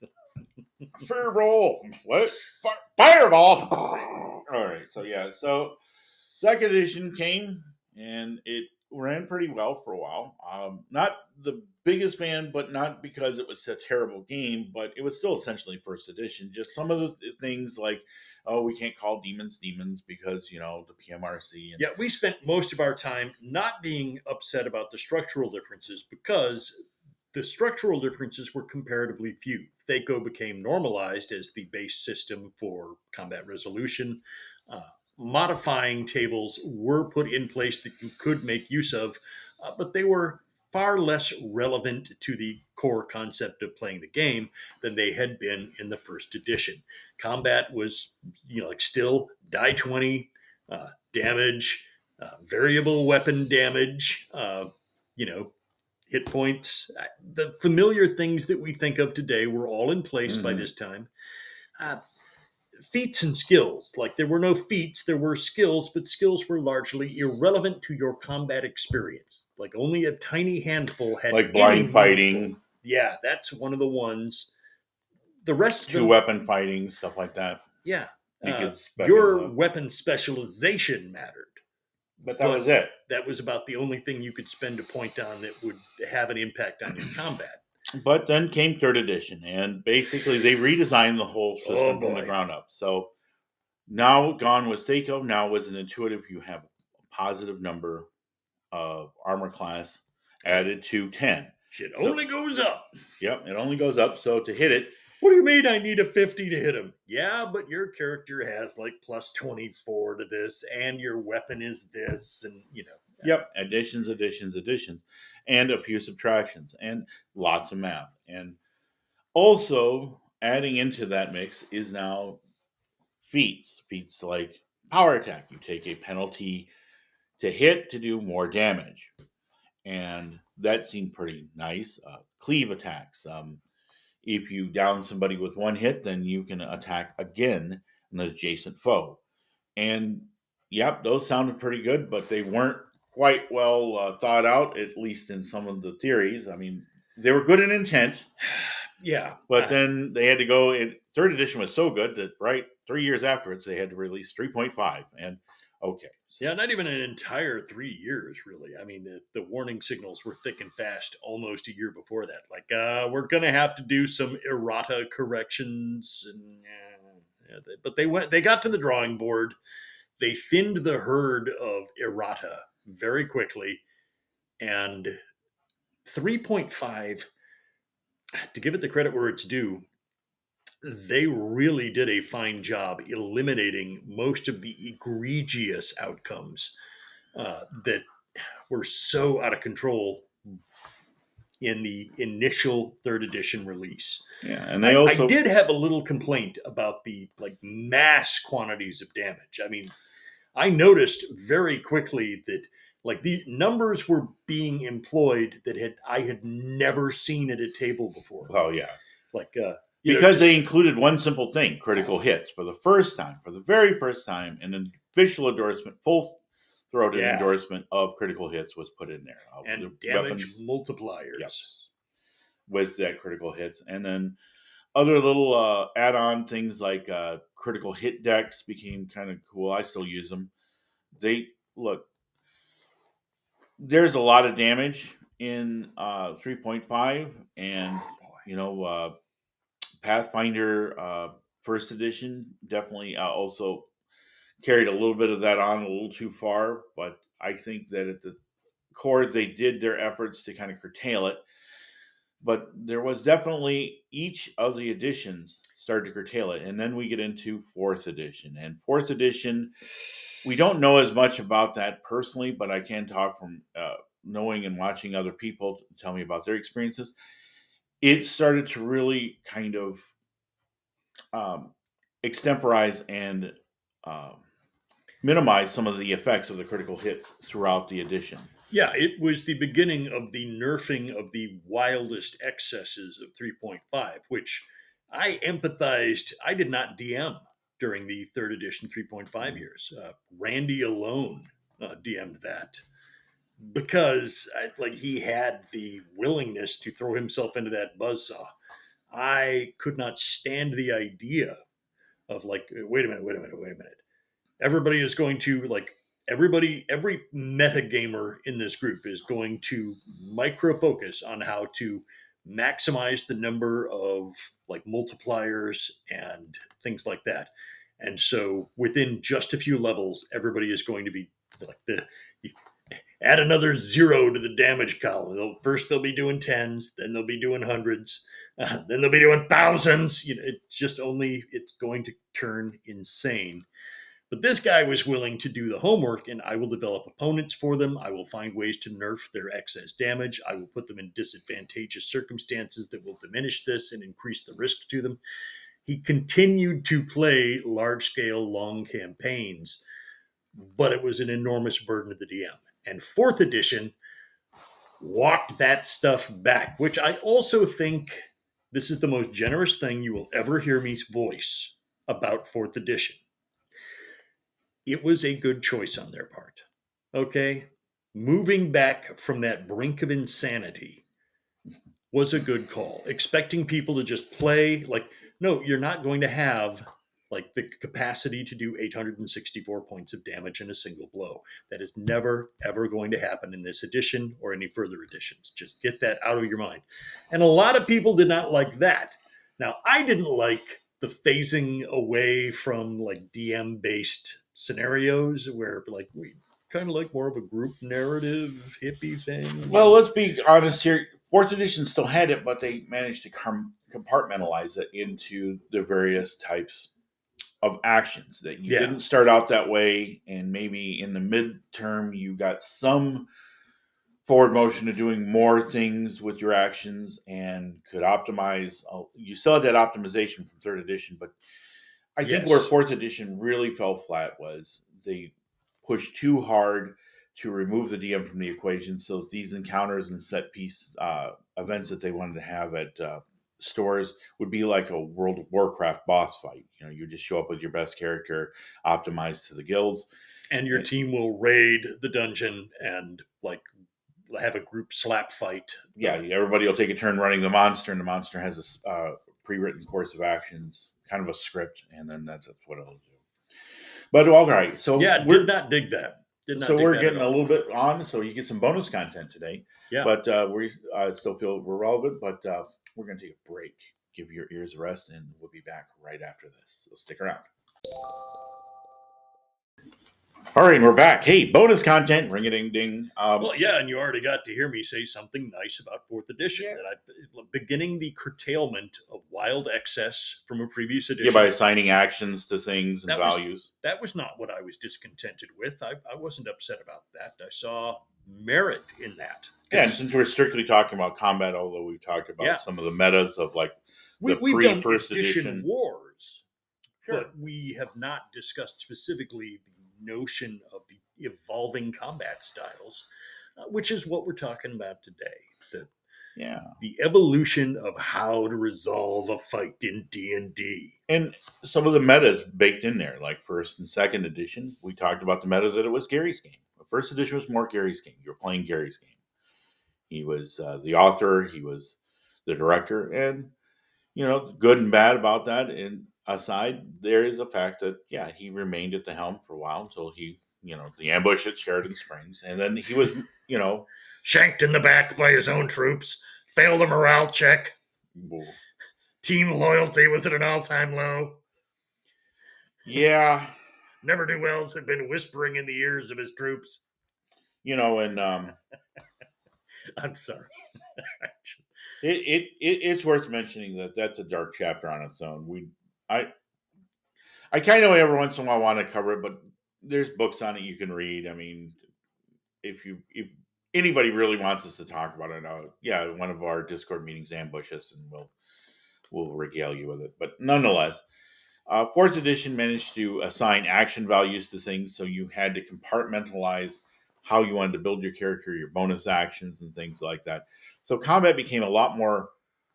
Fireball, what? Fireball! All right, so yeah, so second edition came, and it ran pretty well for a while. Um, not the biggest fan, but not because it was a terrible game, but it was still essentially first edition. Just some of the things like, oh, we can't call demons demons because, you know, the P M R C. And
yeah, we spent most of our time not being upset about the structural differences because the structural differences were comparatively few. THAC0 became normalized as the base system for combat resolution. Uh, modifying tables were put in place that you could make use of, uh, but they were far less relevant to the core concept of playing the game than they had been in the first edition. Combat was, you know, like still die twenty, uh, damage, uh, variable weapon damage, uh, you know, hit points. The familiar things that we think of today were all in place mm-hmm. by this time. Uh, feats and skills. Like there were no feats, there were skills, but skills were largely irrelevant to your combat experience. Like only a tiny handful had
like blind fighting.
Meaningful. Yeah, that's one of the ones. The rest
two
of them,
weapon fighting, stuff like that.
Yeah. Uh,
spec
your weapon specialization mattered.
But that but was it.
That was about the only thing you could spend a point on that would have an impact on your combat.
But then came third edition, and basically they redesigned the whole system oh from the ground up. So now gone was THAC0. Now was an intuitive. You have a positive number of armor class added to ten.
Shit so, only goes up.
Yep, it only goes up. So to hit it,
what do you mean I need a fifty to hit him? Yeah, but your character has like plus twenty-four to this, and your weapon is this, and you know.
Yep, additions, additions, additions, and a few subtractions, and lots of math. And also adding into that mix is now feats. Feats like power attack. You take a penalty to hit to do more damage. And that seemed pretty nice. Uh, cleave attacks. Um, if you down somebody with one hit, then you can attack again an adjacent foe. And yep, those sounded pretty good, but they weren't quite well uh, thought out, at least in some of the theories. I mean, they were good in intent.
Yeah.
But uh, then they had to go in. Third edition was so good that right three years afterwards, they had to release three point five. And okay,
Yeah, not even an entire three years, really. I mean, the, the warning signals were thick and fast almost a year before that. Like, uh, we're going to have to do some errata corrections, and uh, yeah, they, but they went. They got to the drawing board. They thinned the herd of errata very quickly, and three point five. To give it the credit where it's due, they really did a fine job eliminating most of the egregious outcomes uh, that were so out of control in the initial third edition release.
Yeah, and they
I,
also
I did have a little complaint about the like mass quantities of damage. I mean, I noticed very quickly that like the numbers were being employed that had I had never seen at a table before.
Oh yeah,
Like uh, you know,
because
just-
they included one simple thing: critical hits for the first time, for the very first time, and an official endorsement, full throated
Yeah.
endorsement of critical hits was put in there. Uh,
and
the
damage
weapons-
multipliers.
Yes, with that critical hits, and then other little uh, add-on things like uh, critical hit decks became kind of cool. I still use them. They look. There's a lot of damage in uh, three point five, and you know, uh, Pathfinder uh, First Edition definitely uh, also carried a little bit of that on a little too far. But I think that at the core, they did their efforts to kind of curtail it. But there was definitely each of the editions started to curtail it, and then we get into fourth edition. And fourth edition, we don't know as much about that personally, but I can talk from uh, knowing and watching other people tell me about their experiences. It started to really kind of um, extemporize and um, minimize some of the effects of the critical hits throughout the edition.
Yeah, it was the beginning of the nerfing of the wildest excesses of three point five, which I empathized. I did not D M during the third edition three point five years. Uh, Randy alone uh, D M'd that because I, like he had the willingness to throw himself into that buzzsaw. I could not stand the idea of like, wait a minute, wait a minute, wait a minute. Everybody is going to like everybody every meta gamer in this group is going to micro focus on how to maximize the number of like multipliers and things like that. And so within just a few levels, everybody is going to be like the add another zero to the damage column. They'll, first they'll be doing tens, then they'll be doing hundreds, uh, then they'll be doing thousands. You know, it's just only it's going to turn insane. But this guy was willing to do the homework, and I will develop opponents for them. I will find ways to nerf their excess damage. I will put them in disadvantageous circumstances that will diminish this and increase the risk to them. He continued to play large-scale, long campaigns, but it was an enormous burden to the D M. And fourth edition walked that stuff back, which I also think this is the most generous thing you will ever hear me voice about fourth edition. It was a good choice on their part. Okay? Moving back from that brink of insanity was a good call. Expecting people to just play, like, no, you're not going to have like the capacity to do eight hundred sixty-four points of damage in a single blow. That is never, ever going to happen in this edition or any further editions. Just get that out of your mind. And a lot of people did not like that. Now, I didn't like the phasing away from like D M-based scenarios where like we kind of like more of a group narrative hippie thing.
Well, let's be honest here. Fourth edition still had it, but they managed to com- compartmentalize it into the various types of actions that you
Yeah.
didn't start out that way, and maybe in the midterm you got some forward motion to doing more things with your actions and could optimize. Uh, you still had that optimization from third edition, but I think
Yes.
where fourth edition really fell flat was they pushed too hard to remove the D M from the equation. So these encounters and set piece uh, events that they wanted to have at uh, stores would be like a World of Warcraft boss fight. You know, you just show up with your best character, optimized to the guilds,
and your
and,
team will raid the dungeon and like have a group slap fight.
yeah, everybody will take a turn running the monster, and the monster has a uh, pre-written course of actions, kind of a script, and then that's what it'll do. But all right, so
Yeah,
we're
did not dig that. Did not
So
dig
we're
that
getting
at
a
all.
little bit on, so you get some bonus content today.
Yeah.
But uh, we uh, still feel we're relevant, but uh, we're going to take a break, give your ears a rest, and we'll be back right after this. So stick around. All right, and we're back. Hey, bonus content, ring a ding ding. Um,
Well, yeah, and you already got to hear me say something nice about fourth edition.
Yeah.
That I beginning the curtailment of wild excess from a previous edition.
yeah, by assigning actions to things and
That was-
values.
That was not what I was discontented with. I, I wasn't upset about that. I saw merit in that.
Yeah, and since we're strictly talking about combat, although we've talked about
Yeah.
some of the metas of like
we,
the
we've done
pre-first
edition,
edition.
wars,
Sure.
but we have not discussed specifically the notion of the evolving combat styles, uh, which is what we're talking about today. The
Yeah.
the evolution of how to resolve a fight in D and D.
And some of the metas baked in there, like first and second edition, we talked about the meta that it was Gary's game. The first edition was more Gary's game. You were playing Gary's game. He was uh, the author. He was the director. And, you know, good and bad about that. And aside, there is a fact that, yeah, he remained at the helm for a while until he, you know, the ambush at Sheridan Springs. And then he was, you know,
shanked in the back by his own troops, failed a morale check.
well,
Team loyalty was at an all-time low.
yeah,
Never-do-wells had been whispering in the ears of his troops.
you know, and um,
I'm sorry.
it, it, it it's worth mentioning that that's a dark chapter on its own. We, I, I kind of every once in a while want to cover it, but there's books on it you can read. I mean, if you if anybody really wants us to talk about it, uh, yeah, one of our Discord meetings, ambush us, and we'll we'll regale you with it. But nonetheless, uh, fourth edition managed to assign action values to things, so you had to compartmentalize how you wanted to build your character, your bonus actions, and things like that. So combat became a lot more.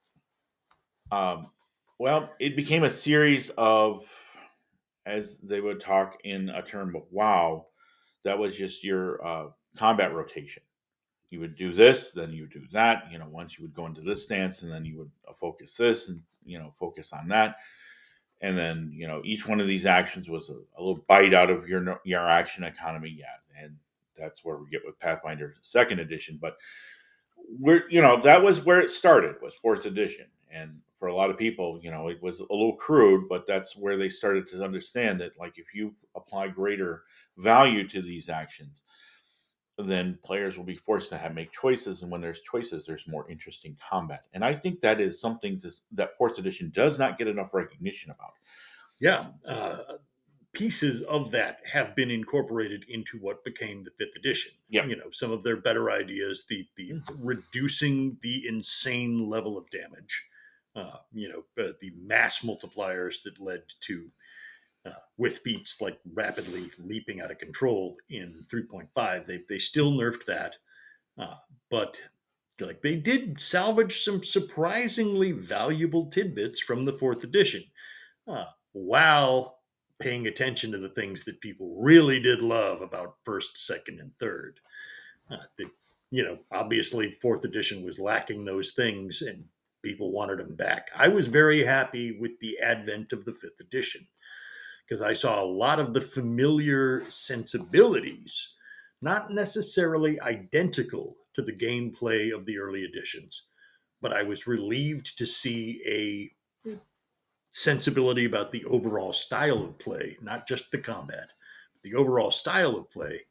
Um, well, it became a series of, as they would talk in a term of WoW, that was just your uh, combat rotation. You would do this, then you would do that. You know, once you would go into this stance, and then you would uh, focus this, and you know, focus on that. And then you know, each one of these actions was a, a little bite out of your your action economy. Yeah, and that's where we get with Pathfinder Second Edition. But we're you know that was where it started, was Fourth Edition, and for a lot of people, you know, it was a little crude, but that's where they started to understand that, like, if you apply greater value to these actions, then players will be forced to have make choices, and when there's choices, there's more interesting combat. And I think that is something to, that Fourth Edition does not get enough recognition about.
Yeah, uh, pieces of that have been incorporated into what became the Fifth Edition.
Yeah,
you know, some of their better ideas, the the mm-hmm. reducing the insane level of damage, uh, you know, uh, the mass multipliers that led to. Uh, with feats like rapidly leaping out of control in three point five, they they still nerfed that, uh, but like they did salvage some surprisingly valuable tidbits from the fourth edition, uh, while paying attention to the things that people really did love about first, second, and third. Uh, the, you know, obviously fourth edition was lacking those things, and people wanted them back. I was very happy with the advent of the fifth edition, because I saw a lot of the familiar sensibilities, not necessarily identical to the gameplay of the early editions, but I was relieved to see a sensibility about the overall style of play, not just the combat. The overall style of play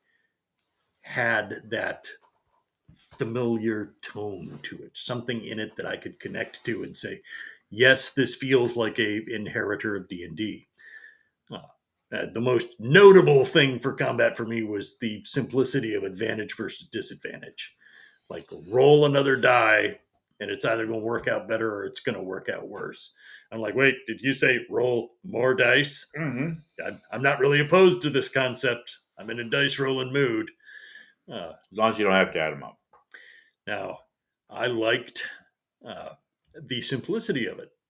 had that familiar tone to it, something in it that I could connect to and say, yes, this feels like a inheritor of D and D. Uh, uh, the most notable thing for combat for me was the simplicity of advantage versus disadvantage. Like, roll another die, and it's either going to work out better or it's going to work out worse. I'm like, wait, did you say roll more dice?
Mm-hmm.
I'm, I'm not really opposed to this concept. I'm in a dice rolling mood.
Uh, as long as you don't have to add them up.
Now, I liked uh, the simplicity of it.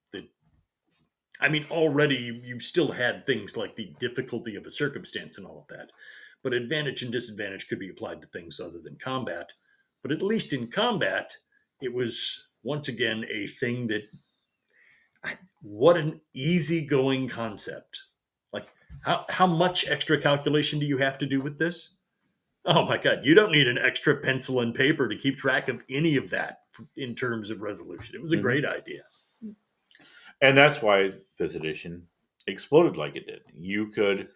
I mean, already you, you still had things like the difficulty of a circumstance and all of that, but advantage and disadvantage could be applied to things other than combat. But at least in combat, it was once again a thing that, I, what an easygoing concept. Like, how, how much extra calculation do you have to do with this? Oh my God, you don't need an extra pencil and paper to keep track of any of that in terms of resolution. It was a
Hmm.
great idea.
And that's why fifth edition exploded like it did. You could,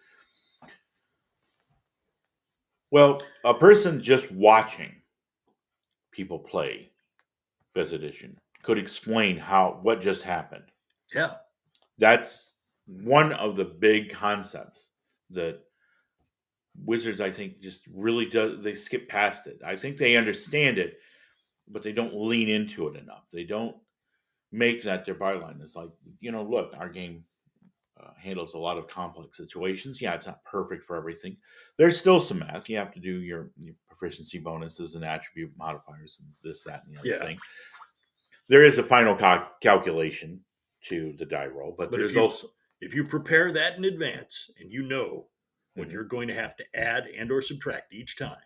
well, a person just watching people play fifth edition could explain how what just happened.
Yeah.
That's one of the big concepts that Wizards, I think, just really does. They skip past it. I think they understand it, but they don't lean into it enough. They don't make that their byline. It's like, you know, look, our game uh, handles a lot of complex situations. Yeah, it's not perfect for everything. There's still some math. You have to do your, your proficiency bonuses and attribute modifiers and this, that, and the other
Yeah.
thing. There is a final cal- calculation to the die roll, but,
But if
there's
you
also
if you prepare that in advance and you know when
Mhm.
you're going to have to add and or subtract each time,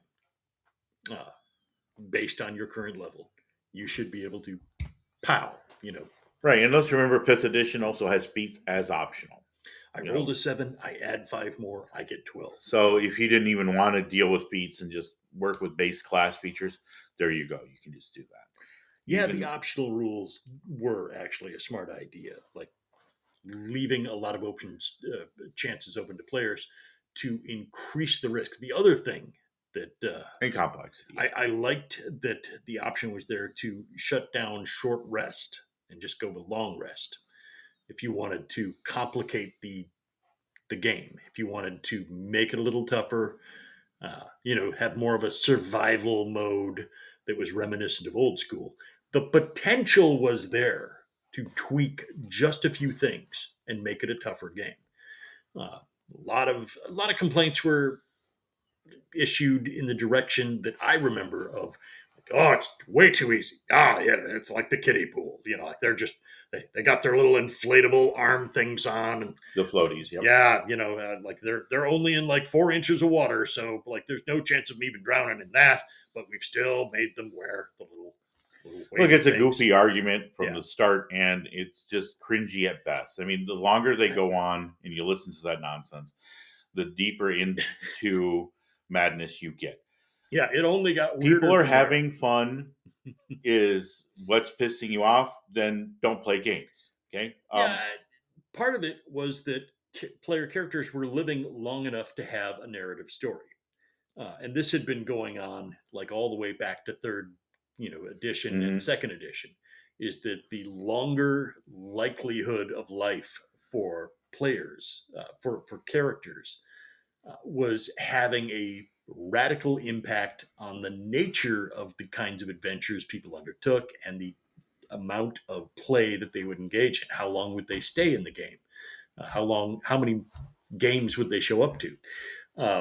uh, based on your current level, you should be able to pow. You know,
right. And let's remember, fifth edition also has feats as optional.
I
You
rolled
know,
a seven, I add five more, I get twelve.
so if you didn't even want to deal with feats and just work with base class features, there you go. You can just do that.
Yeah,
Even
the optional rules were actually a smart idea, like leaving a lot of options, uh, chances open to players to increase the risk. The other thing that uh,
in complexity.
I, I liked that the option was there to shut down short rest and just go with long rest. If you wanted to complicate the the game, if you wanted to make it a little tougher, uh, you know, have more of a survival mode that was reminiscent of old school. The potential was there to tweak just a few things and make it a tougher game. Uh, a lot of a lot of complaints were issued in the direction that I remember of, like, oh, it's way too easy. Ah, yeah, it's like the kiddie pool. You know, like they're just they, they got their little inflatable arm things on, and
The floaties, yep.
yeah, you know, uh, like they're they're only in like four inches of water, so like there's no chance of me even drowning in that. But we've still made them wear the little little
Look, it's a
things.
goofy argument from
Yeah.
the start, and it's just cringy at best. I mean, the longer they go on and you listen to that nonsense, the deeper into madness you get.
Yeah, it only got weirder.
People are
from there.
having fun. Is what's pissing you off? Then don't play games. Okay. Um,
Yeah, part of it was that ca- player characters were living long enough to have a narrative story. Uh, and this had been going on like all the way back to third, you know, edition and
mhm.
second edition. Is that the longer likelihood of life for players, uh, for for characters, uh, was having a radical impact on the nature of the kinds of adventures people undertook and the amount of play that they would engage in. How long would they stay in the game? Uh, how long? How many games would they show up to? Uh,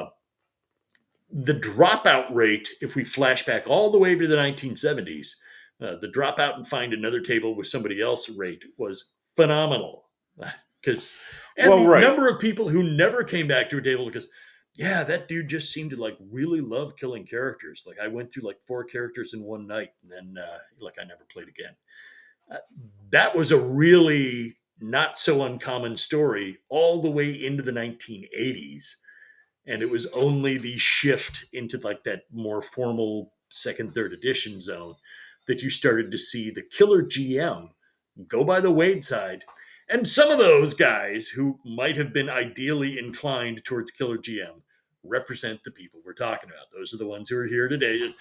the dropout rate, if we flash back all the way to the nineteen seventies, uh, the dropout and find another table with somebody else rate was phenomenal. Because, and
Well,
the
right.
number of people who never came back to a table because, yeah, that dude just seemed to like really love killing characters. Like I went through like four characters in one night, and then uh, like I never played again. Uh, that was a really not so uncommon story all the way into the nineteen eighties, and it was only the shift into like that more formal second third edition zone that you started to see the killer G M go by the Wade side. And some of those guys who might have been ideally inclined towards killer G M represent the people we're talking about. Those are the ones who are here today. Just,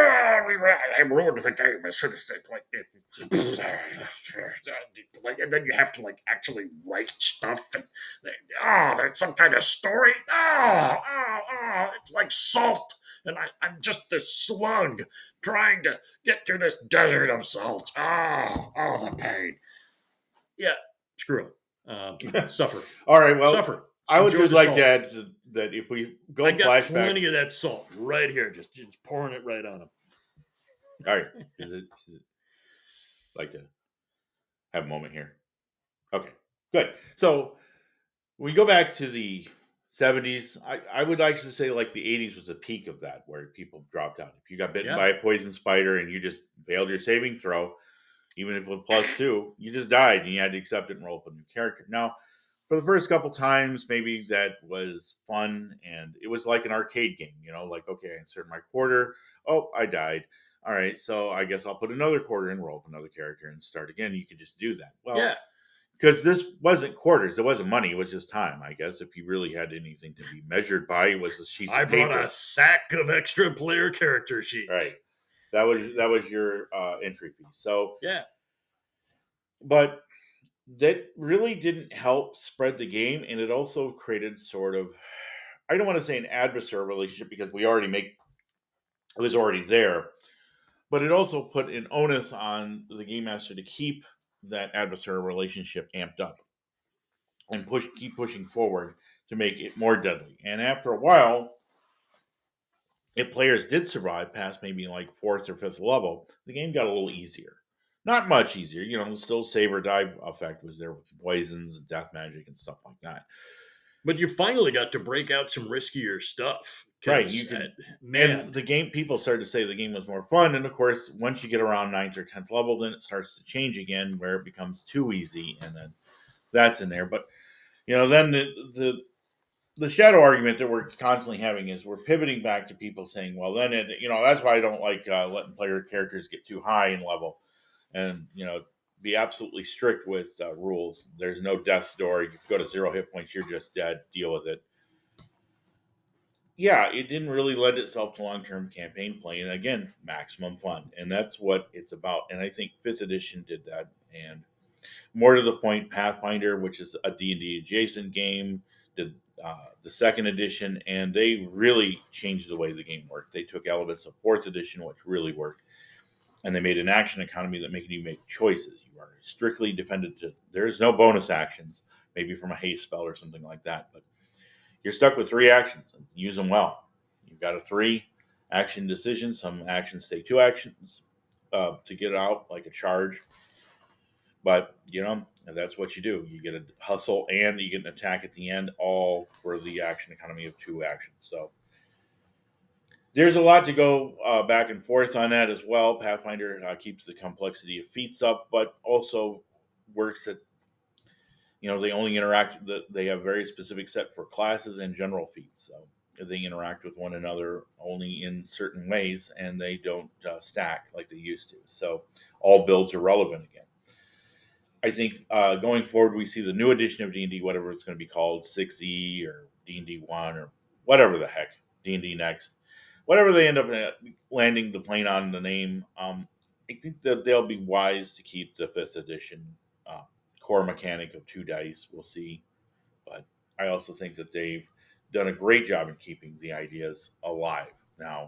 I ruined the game. I should have said like, like, and then you have to like actually write stuff. And oh, there's some kind of story. Oh, oh, oh, it's like salt, and I, I'm just this slug trying to get through this desert of salt. Oh, oh, the pain. Yeah, screw them. Um, suffer.
All right. Well,
Suffer.
I would
Enjoy
just
the
like
salt.
to add to- that if we go
I got
flashback,
plenty of that salt right here, just, just pouring it right on them.
all right, is it, is it like to have a moment here? Okay, good. So when we go back to the seventies, I, I would like to say like the eighties was a peak of that, where people dropped out. If you got bitten
Yeah.
by a poison spider and you just failed your saving throw, even if it was plus two, you just died and you had to accept it and roll up a new character. Now, for the first couple times, maybe that was fun, and it was like an arcade game, you know, like, okay, I inserted my quarter. Oh, I died. All right, so I guess I'll put another quarter in, roll up another character, and start again. You could just do that. Well,
Yeah,
because this wasn't quarters, it wasn't money, it was just time. I guess if you really had anything to be measured by, it was the sheets
I
of
brought
paper.
a sack of extra player character sheets.
Right. That was that was your uh, entry fee. So,
Yeah.
but that really didn't help spread the game, and it also created sort of, I don't want to say an adversarial relationship because we already make it was already there, but it also put an onus on the game master to keep that adversarial relationship amped up and push keep pushing forward to make it more deadly. And after a while, if players did survive past maybe like fourth or fifth level, the game got a little easier. Not much easier, you know. Still, save or die effect was there with poisons and death magic and stuff like that.
But you finally got to break out some riskier stuff.
Right, you can,
uh, man,
and the game people started to say the game was more fun. And of course, once you get around ninth or tenth level, then it starts to change again, where it becomes too easy, and then that's in there. But you know, then the the the shadow argument that we're constantly having is we're pivoting back to people saying, well, then it, you know, that's why I don't like uh, letting player characters get too high in level, and you know, be absolutely strict with uh, rules. There's no death's door. You go to zero hit points, you're just dead. Deal with it. Yeah, it didn't really lend itself to long-term campaign play, and again, maximum fun, and that's what it's about. And I think fifth edition did that, and more to the point, Pathfinder, which is a D and D adjacent game, did uh, the second edition, and they really changed the way the game worked. They took elements of fourth edition, which really worked, and they made an action economy that making you make choices. You are strictly dependent to. There is no bonus actions, maybe from a haste spell or something like that, but you're stuck with three actions and use them well. You've got a three action decision. Some actions take two actions uh, to get out, like a charge. But, you know, that's what you do. You get a hustle and you get an attack at the end, all for the action economy of two actions. So there's a lot to go uh, back and forth on that as well. Pathfinder uh, keeps the complexity of feats up, but also works at, you know, they only interact, they have very specific set for classes and general feats. So they interact with one another only in certain ways, and they don't uh, stack like they used to. So all builds are relevant again. I think uh, going forward, we see the new edition of D and D, whatever it's going to be called, six E or D and D one or whatever the heck, D and D Next, whatever they end up landing the plane on the name. Um, I think that they'll be wise to keep the fifth edition uh, core mechanic of two dice. We'll see, but I also think that they've done a great job in keeping the ideas alive now,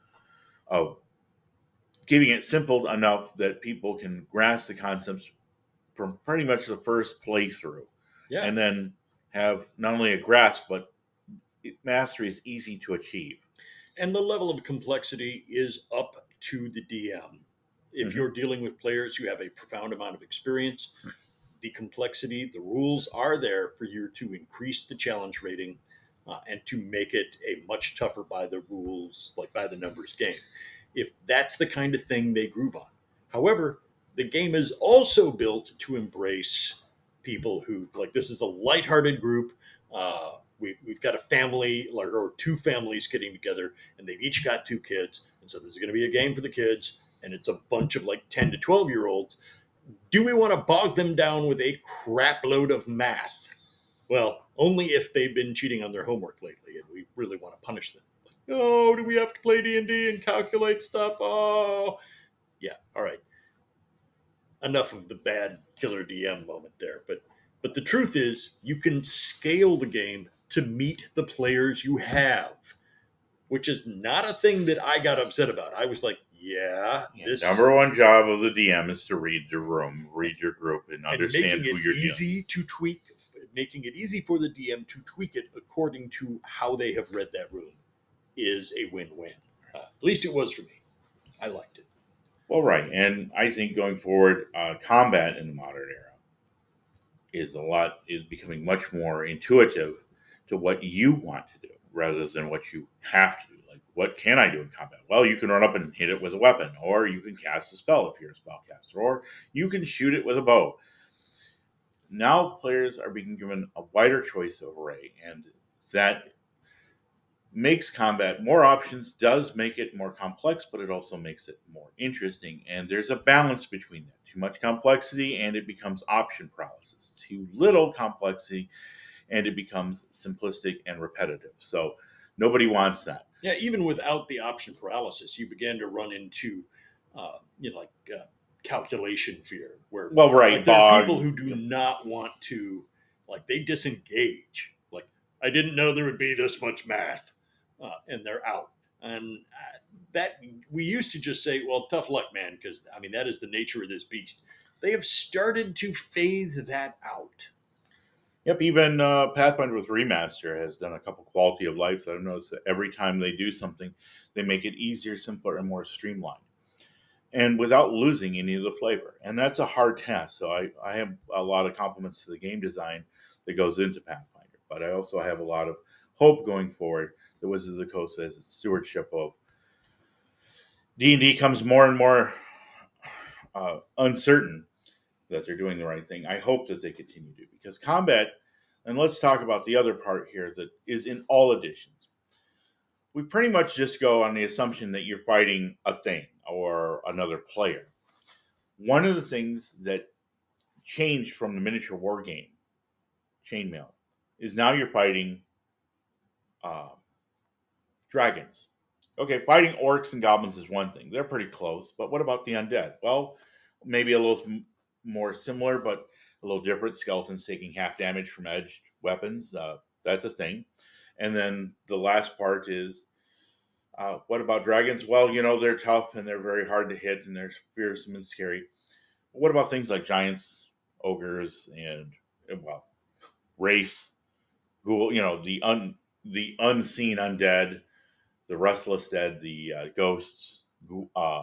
of keeping it simple enough that people can grasp the concepts from pretty much the first playthrough,
yeah.
and then have not only a grasp, but mastery is easy to achieve.
And the level of complexity is up to the D M. If
Mhm.
you're dealing with players who have a profound amount of experience, the complexity, the rules are there for you to increase the challenge rating uh, and to make it a much tougher by the rules, like by the numbers game. If that's the kind of thing they groove on. However, the game is also built to embrace people who, like, this is a lighthearted group. Uh, we, we've got a family, like, or two families getting together, and they've each got two kids. And so there's going to be a game for the kids, and it's a bunch of like ten to twelve year olds. Do we want to bog them down with a crap load of math? Well, only if they've been cheating on their homework lately, and we really want to punish them. Like, oh, do we have to play D and D and calculate stuff? Oh, yeah. All right. Enough of the bad killer D M moment there. But but the truth is, you can scale the game to meet the players you have, which is not a thing that I got upset about. I was like, yeah,
Yeah,
this
number one job of the D M is to read your room, read your group, and
and
understand
making
who
it
you're dealing.
easy to tweak, making it easy for the D M to tweak it according to how they have read that room is a win-win. Uh, at least it was for me. I liked it.
Well, right, and I think going forward, uh, combat in the modern era is a lot is becoming much more intuitive to what you want to do rather than what you have to do. Like, what can I do in combat? Well, you can run up and hit it with a weapon, or you can cast a spell if you're a spellcaster, or you can shoot it with a bow. now players are being given a wider choice of array, and that makes combat more options, does make it more complex, but it also makes it more interesting. And there's a balance between that. Too much complexity and it becomes option paralysis. Too little complexity and it becomes simplistic and repetitive. So nobody wants that.
Yeah, even without the option paralysis, you begin to run into, uh, you know, like uh, calculation fear, where
Well, right,
like there are
bog.
people who do not want to, like they disengage. Like I didn't know there would be this much math, uh, and they're out. And uh, that we used to just say, well, tough luck, man, because I mean that is the nature of this beast. They have started to phase that out.
Yep, even uh, Pathfinder with Remaster has done a couple quality of life that I've noticed that every time they do something, they make it easier, simpler, and more streamlined, and without losing any of the flavor. And that's a hard task. So I, I have a lot of compliments to the game design that goes into Pathfinder, but I also have a lot of hope going forward. The Wizards of the Coast as its stewardship of D and D comes more and more uh, uncertain that they're doing the right thing. I hope that they continue to, because combat, and let's talk about the other part here that is in all editions. We pretty much just go on the assumption that you're fighting a thing or another player. One of the things that changed from the miniature war game, Chainmail, is now you're fighting uh, dragons. Okay, fighting orcs and goblins is one thing. They're pretty close, but what about the undead? Well, maybe a little more similar, but a little different. Skeletons taking half damage from edged weapons. Uh, that's a thing. And then the last part is, uh, what about dragons? Well, you know, they're tough and they're very hard to hit and they're fearsome and scary. What about things like giants, ogres, and, well, wraiths, ghoul, you know, the un, the unseen undead, the restless dead, the uh, ghosts, uh,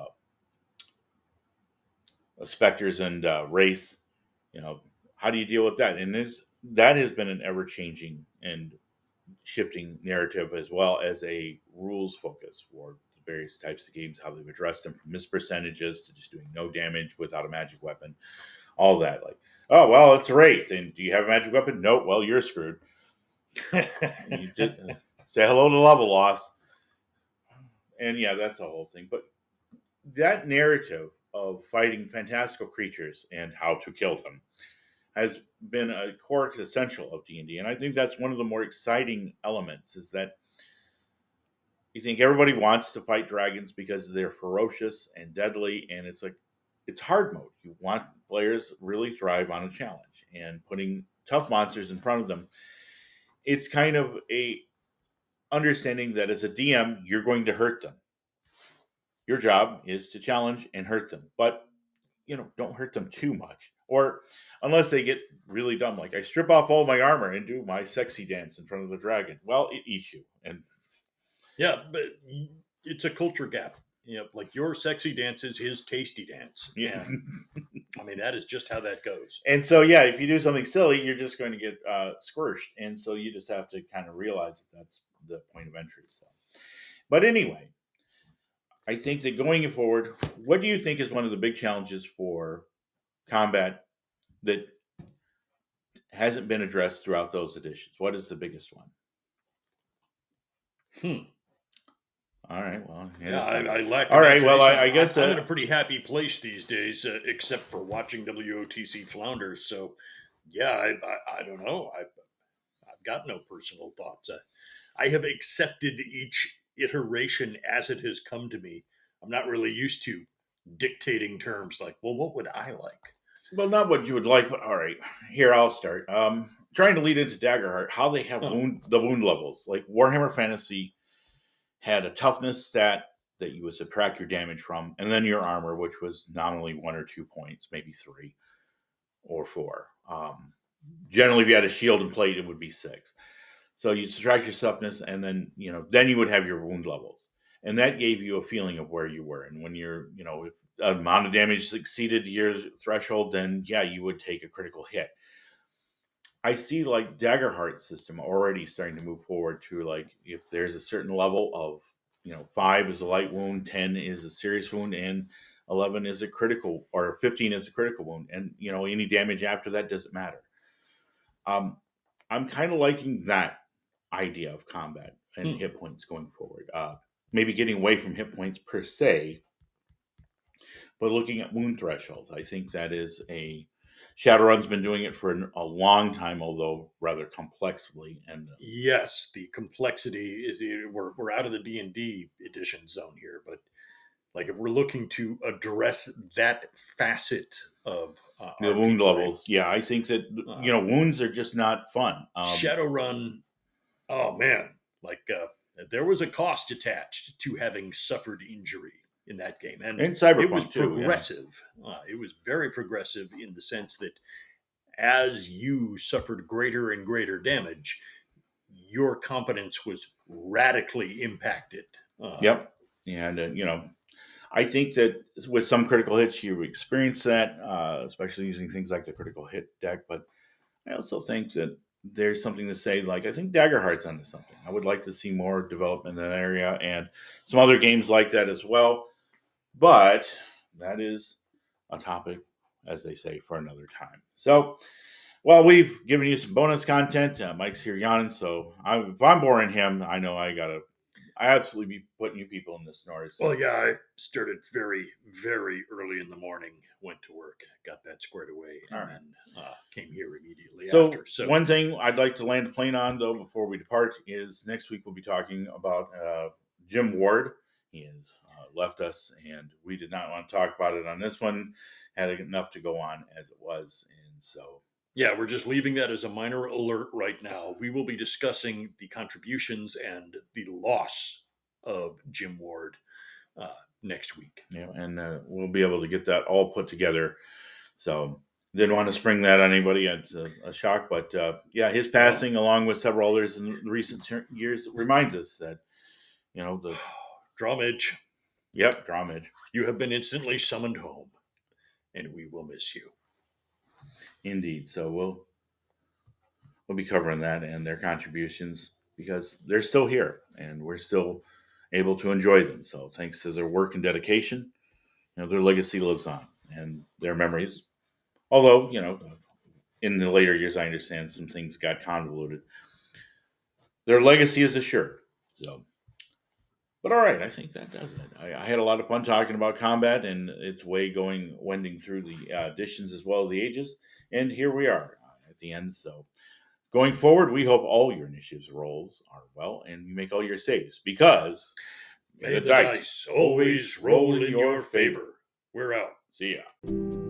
specters, and uh, wraiths. You know, how do you deal with that? And there's, that has been an ever changing and shifting narrative, as well as a rules focus for the various types of games, how they've addressed them, from miss percentages to just doing no damage without a magic weapon, all that. Like, oh, well, it's a wraith. And do you have a magic weapon? No. Well, you're screwed. You did, uh, say hello to level loss. And yeah, that's a whole thing. But that narrative of fighting fantastical creatures and how to kill them has been a core essential of D and D, and I think that's one of the more exciting elements. Is that you think everybody wants to fight dragons because they're ferocious and deadly, and it's like it's hard mode. You want players really thrive on a challenge, and putting tough monsters in front of them. It's kind of a understanding that as a D M, you're going to hurt them. Your job is to challenge and hurt them, but you know, don't hurt them too much. Or unless they get really dumb, like I strip off all my armor and do my sexy dance in front of the dragon. Well, it eats you. And
yeah, but it's a culture gap. You know, like your sexy dance is his tasty dance.
Yeah.
And, I mean, that is just how that goes.
And so, yeah, if you do something silly, you're just going to get uh, squished. And so you just have to kind of realize that that's the point of entry. So, but anyway, I think that going forward, what do you think is one of the big challenges for combat that hasn't been addressed throughout those editions? What is the biggest one?
Hmm.
All right. Well,
yeah, I, I lack.
All right. Well, I, I guess
I'm, I'm
uh,
in a pretty happy place these days, uh, except for watching W O T C Flounders. So, yeah, I, I, I don't know. I've, I've got no personal thoughts. Uh, I have accepted each iteration as it has come to me. I'm not really used to dictating terms like, well, what would I like?
Well, not what you would like, but all right. Here, I'll start. Um, trying to lead into Daggerheart, how they have oh. wound the wound levels. Like Warhammer Fantasy had a toughness stat that you would subtract your damage from, and then your armor, which was nominally one or two points, maybe three or four. Um, generally, if you had a shield and plate, it would be six. So you subtract your toughness, and then you know, then you would have your wound levels, and that gave you a feeling of where you were. And when you're, you know, if amount of damage exceeded your threshold, then yeah, you would take a critical hit. I see like Daggerheart system already starting to move forward to like if there's a certain level of, you know, five is a light wound, ten is a serious wound, and eleven is a critical, or fifteen is a critical wound, and you know any damage after that doesn't matter. Um, I'm kind of liking that idea of combat and
Hmm.
hit points going forward. Uh, maybe getting away from hit points per se, but looking at wound thresholds. I think that is a Shadowrun's been doing it for an, a long time, although rather complexly. And
Yes, the complexity is we're we're out of the D and D edition zone here, but like if we're looking to address that facet of uh,
the
R P
wound
play,
levels, yeah, I think that you
uh,
know wounds are just not fun. Um,
Shadowrun, oh man, like uh, there was a cost attached to having suffered injury in that game, and
and
it was
Cyberpunk too, yeah.
progressive. Uh, it was very progressive in the sense that as you suffered greater and greater damage, your competence was radically impacted. Uh,
Yep, and uh, you know I think that with some critical hits, you experience that, uh, especially using things like the critical hit deck. But I also think that there's something to say, like, I think Daggerheart's onto something. I would like to see more development in that area and some other games like that as well. But that is a topic, as they say, for another time. So, well, we've given you some bonus content. Uh, Mike's here yawning, so I, if I'm boring him, I know I got to I absolutely be putting you people in the snores. So.
well, yeah, I started very, very early in the morning, went to work, got that squared away, and
All right.
then uh, came here immediately
So,
after. So,
one thing I'd like to land a plane on, though, before we depart, is next week we'll be talking about uh, Jim Ward. He has uh, left us, and we did not want to talk about it on this one. Had enough to go on as it was, and so
yeah, we're just leaving that as a minor alert right now. We will be discussing the contributions and the loss of Jim Ward uh, next week.
yeah, and uh, we'll be able to get that all put together. So didn't want to spring that on anybody. It's a, a shock, but uh, yeah, his passing, well, along with several others in the recent years, reminds us that you know the
Drawmage.
Yep, Drawmage.
You have been instantly summoned home, and we will miss you.
Indeed. So we'll we'll be covering that and their contributions because they're still here and we're still able to enjoy them. So thanks to their work and dedication, you know, their legacy lives on and their memories. Although, you know, in the later years, I understand some things got convoluted. Their legacy is assured. So, but all right, I think that does it. I, I had a lot of fun talking about combat and its way going, wending through the uh, editions as well as the ages. And here we are uh, at the end. So, going forward, we hope all your initiatives rolls are well and you make all your saves because
may the, the dice, dice always roll in your favor. We're out.
See ya.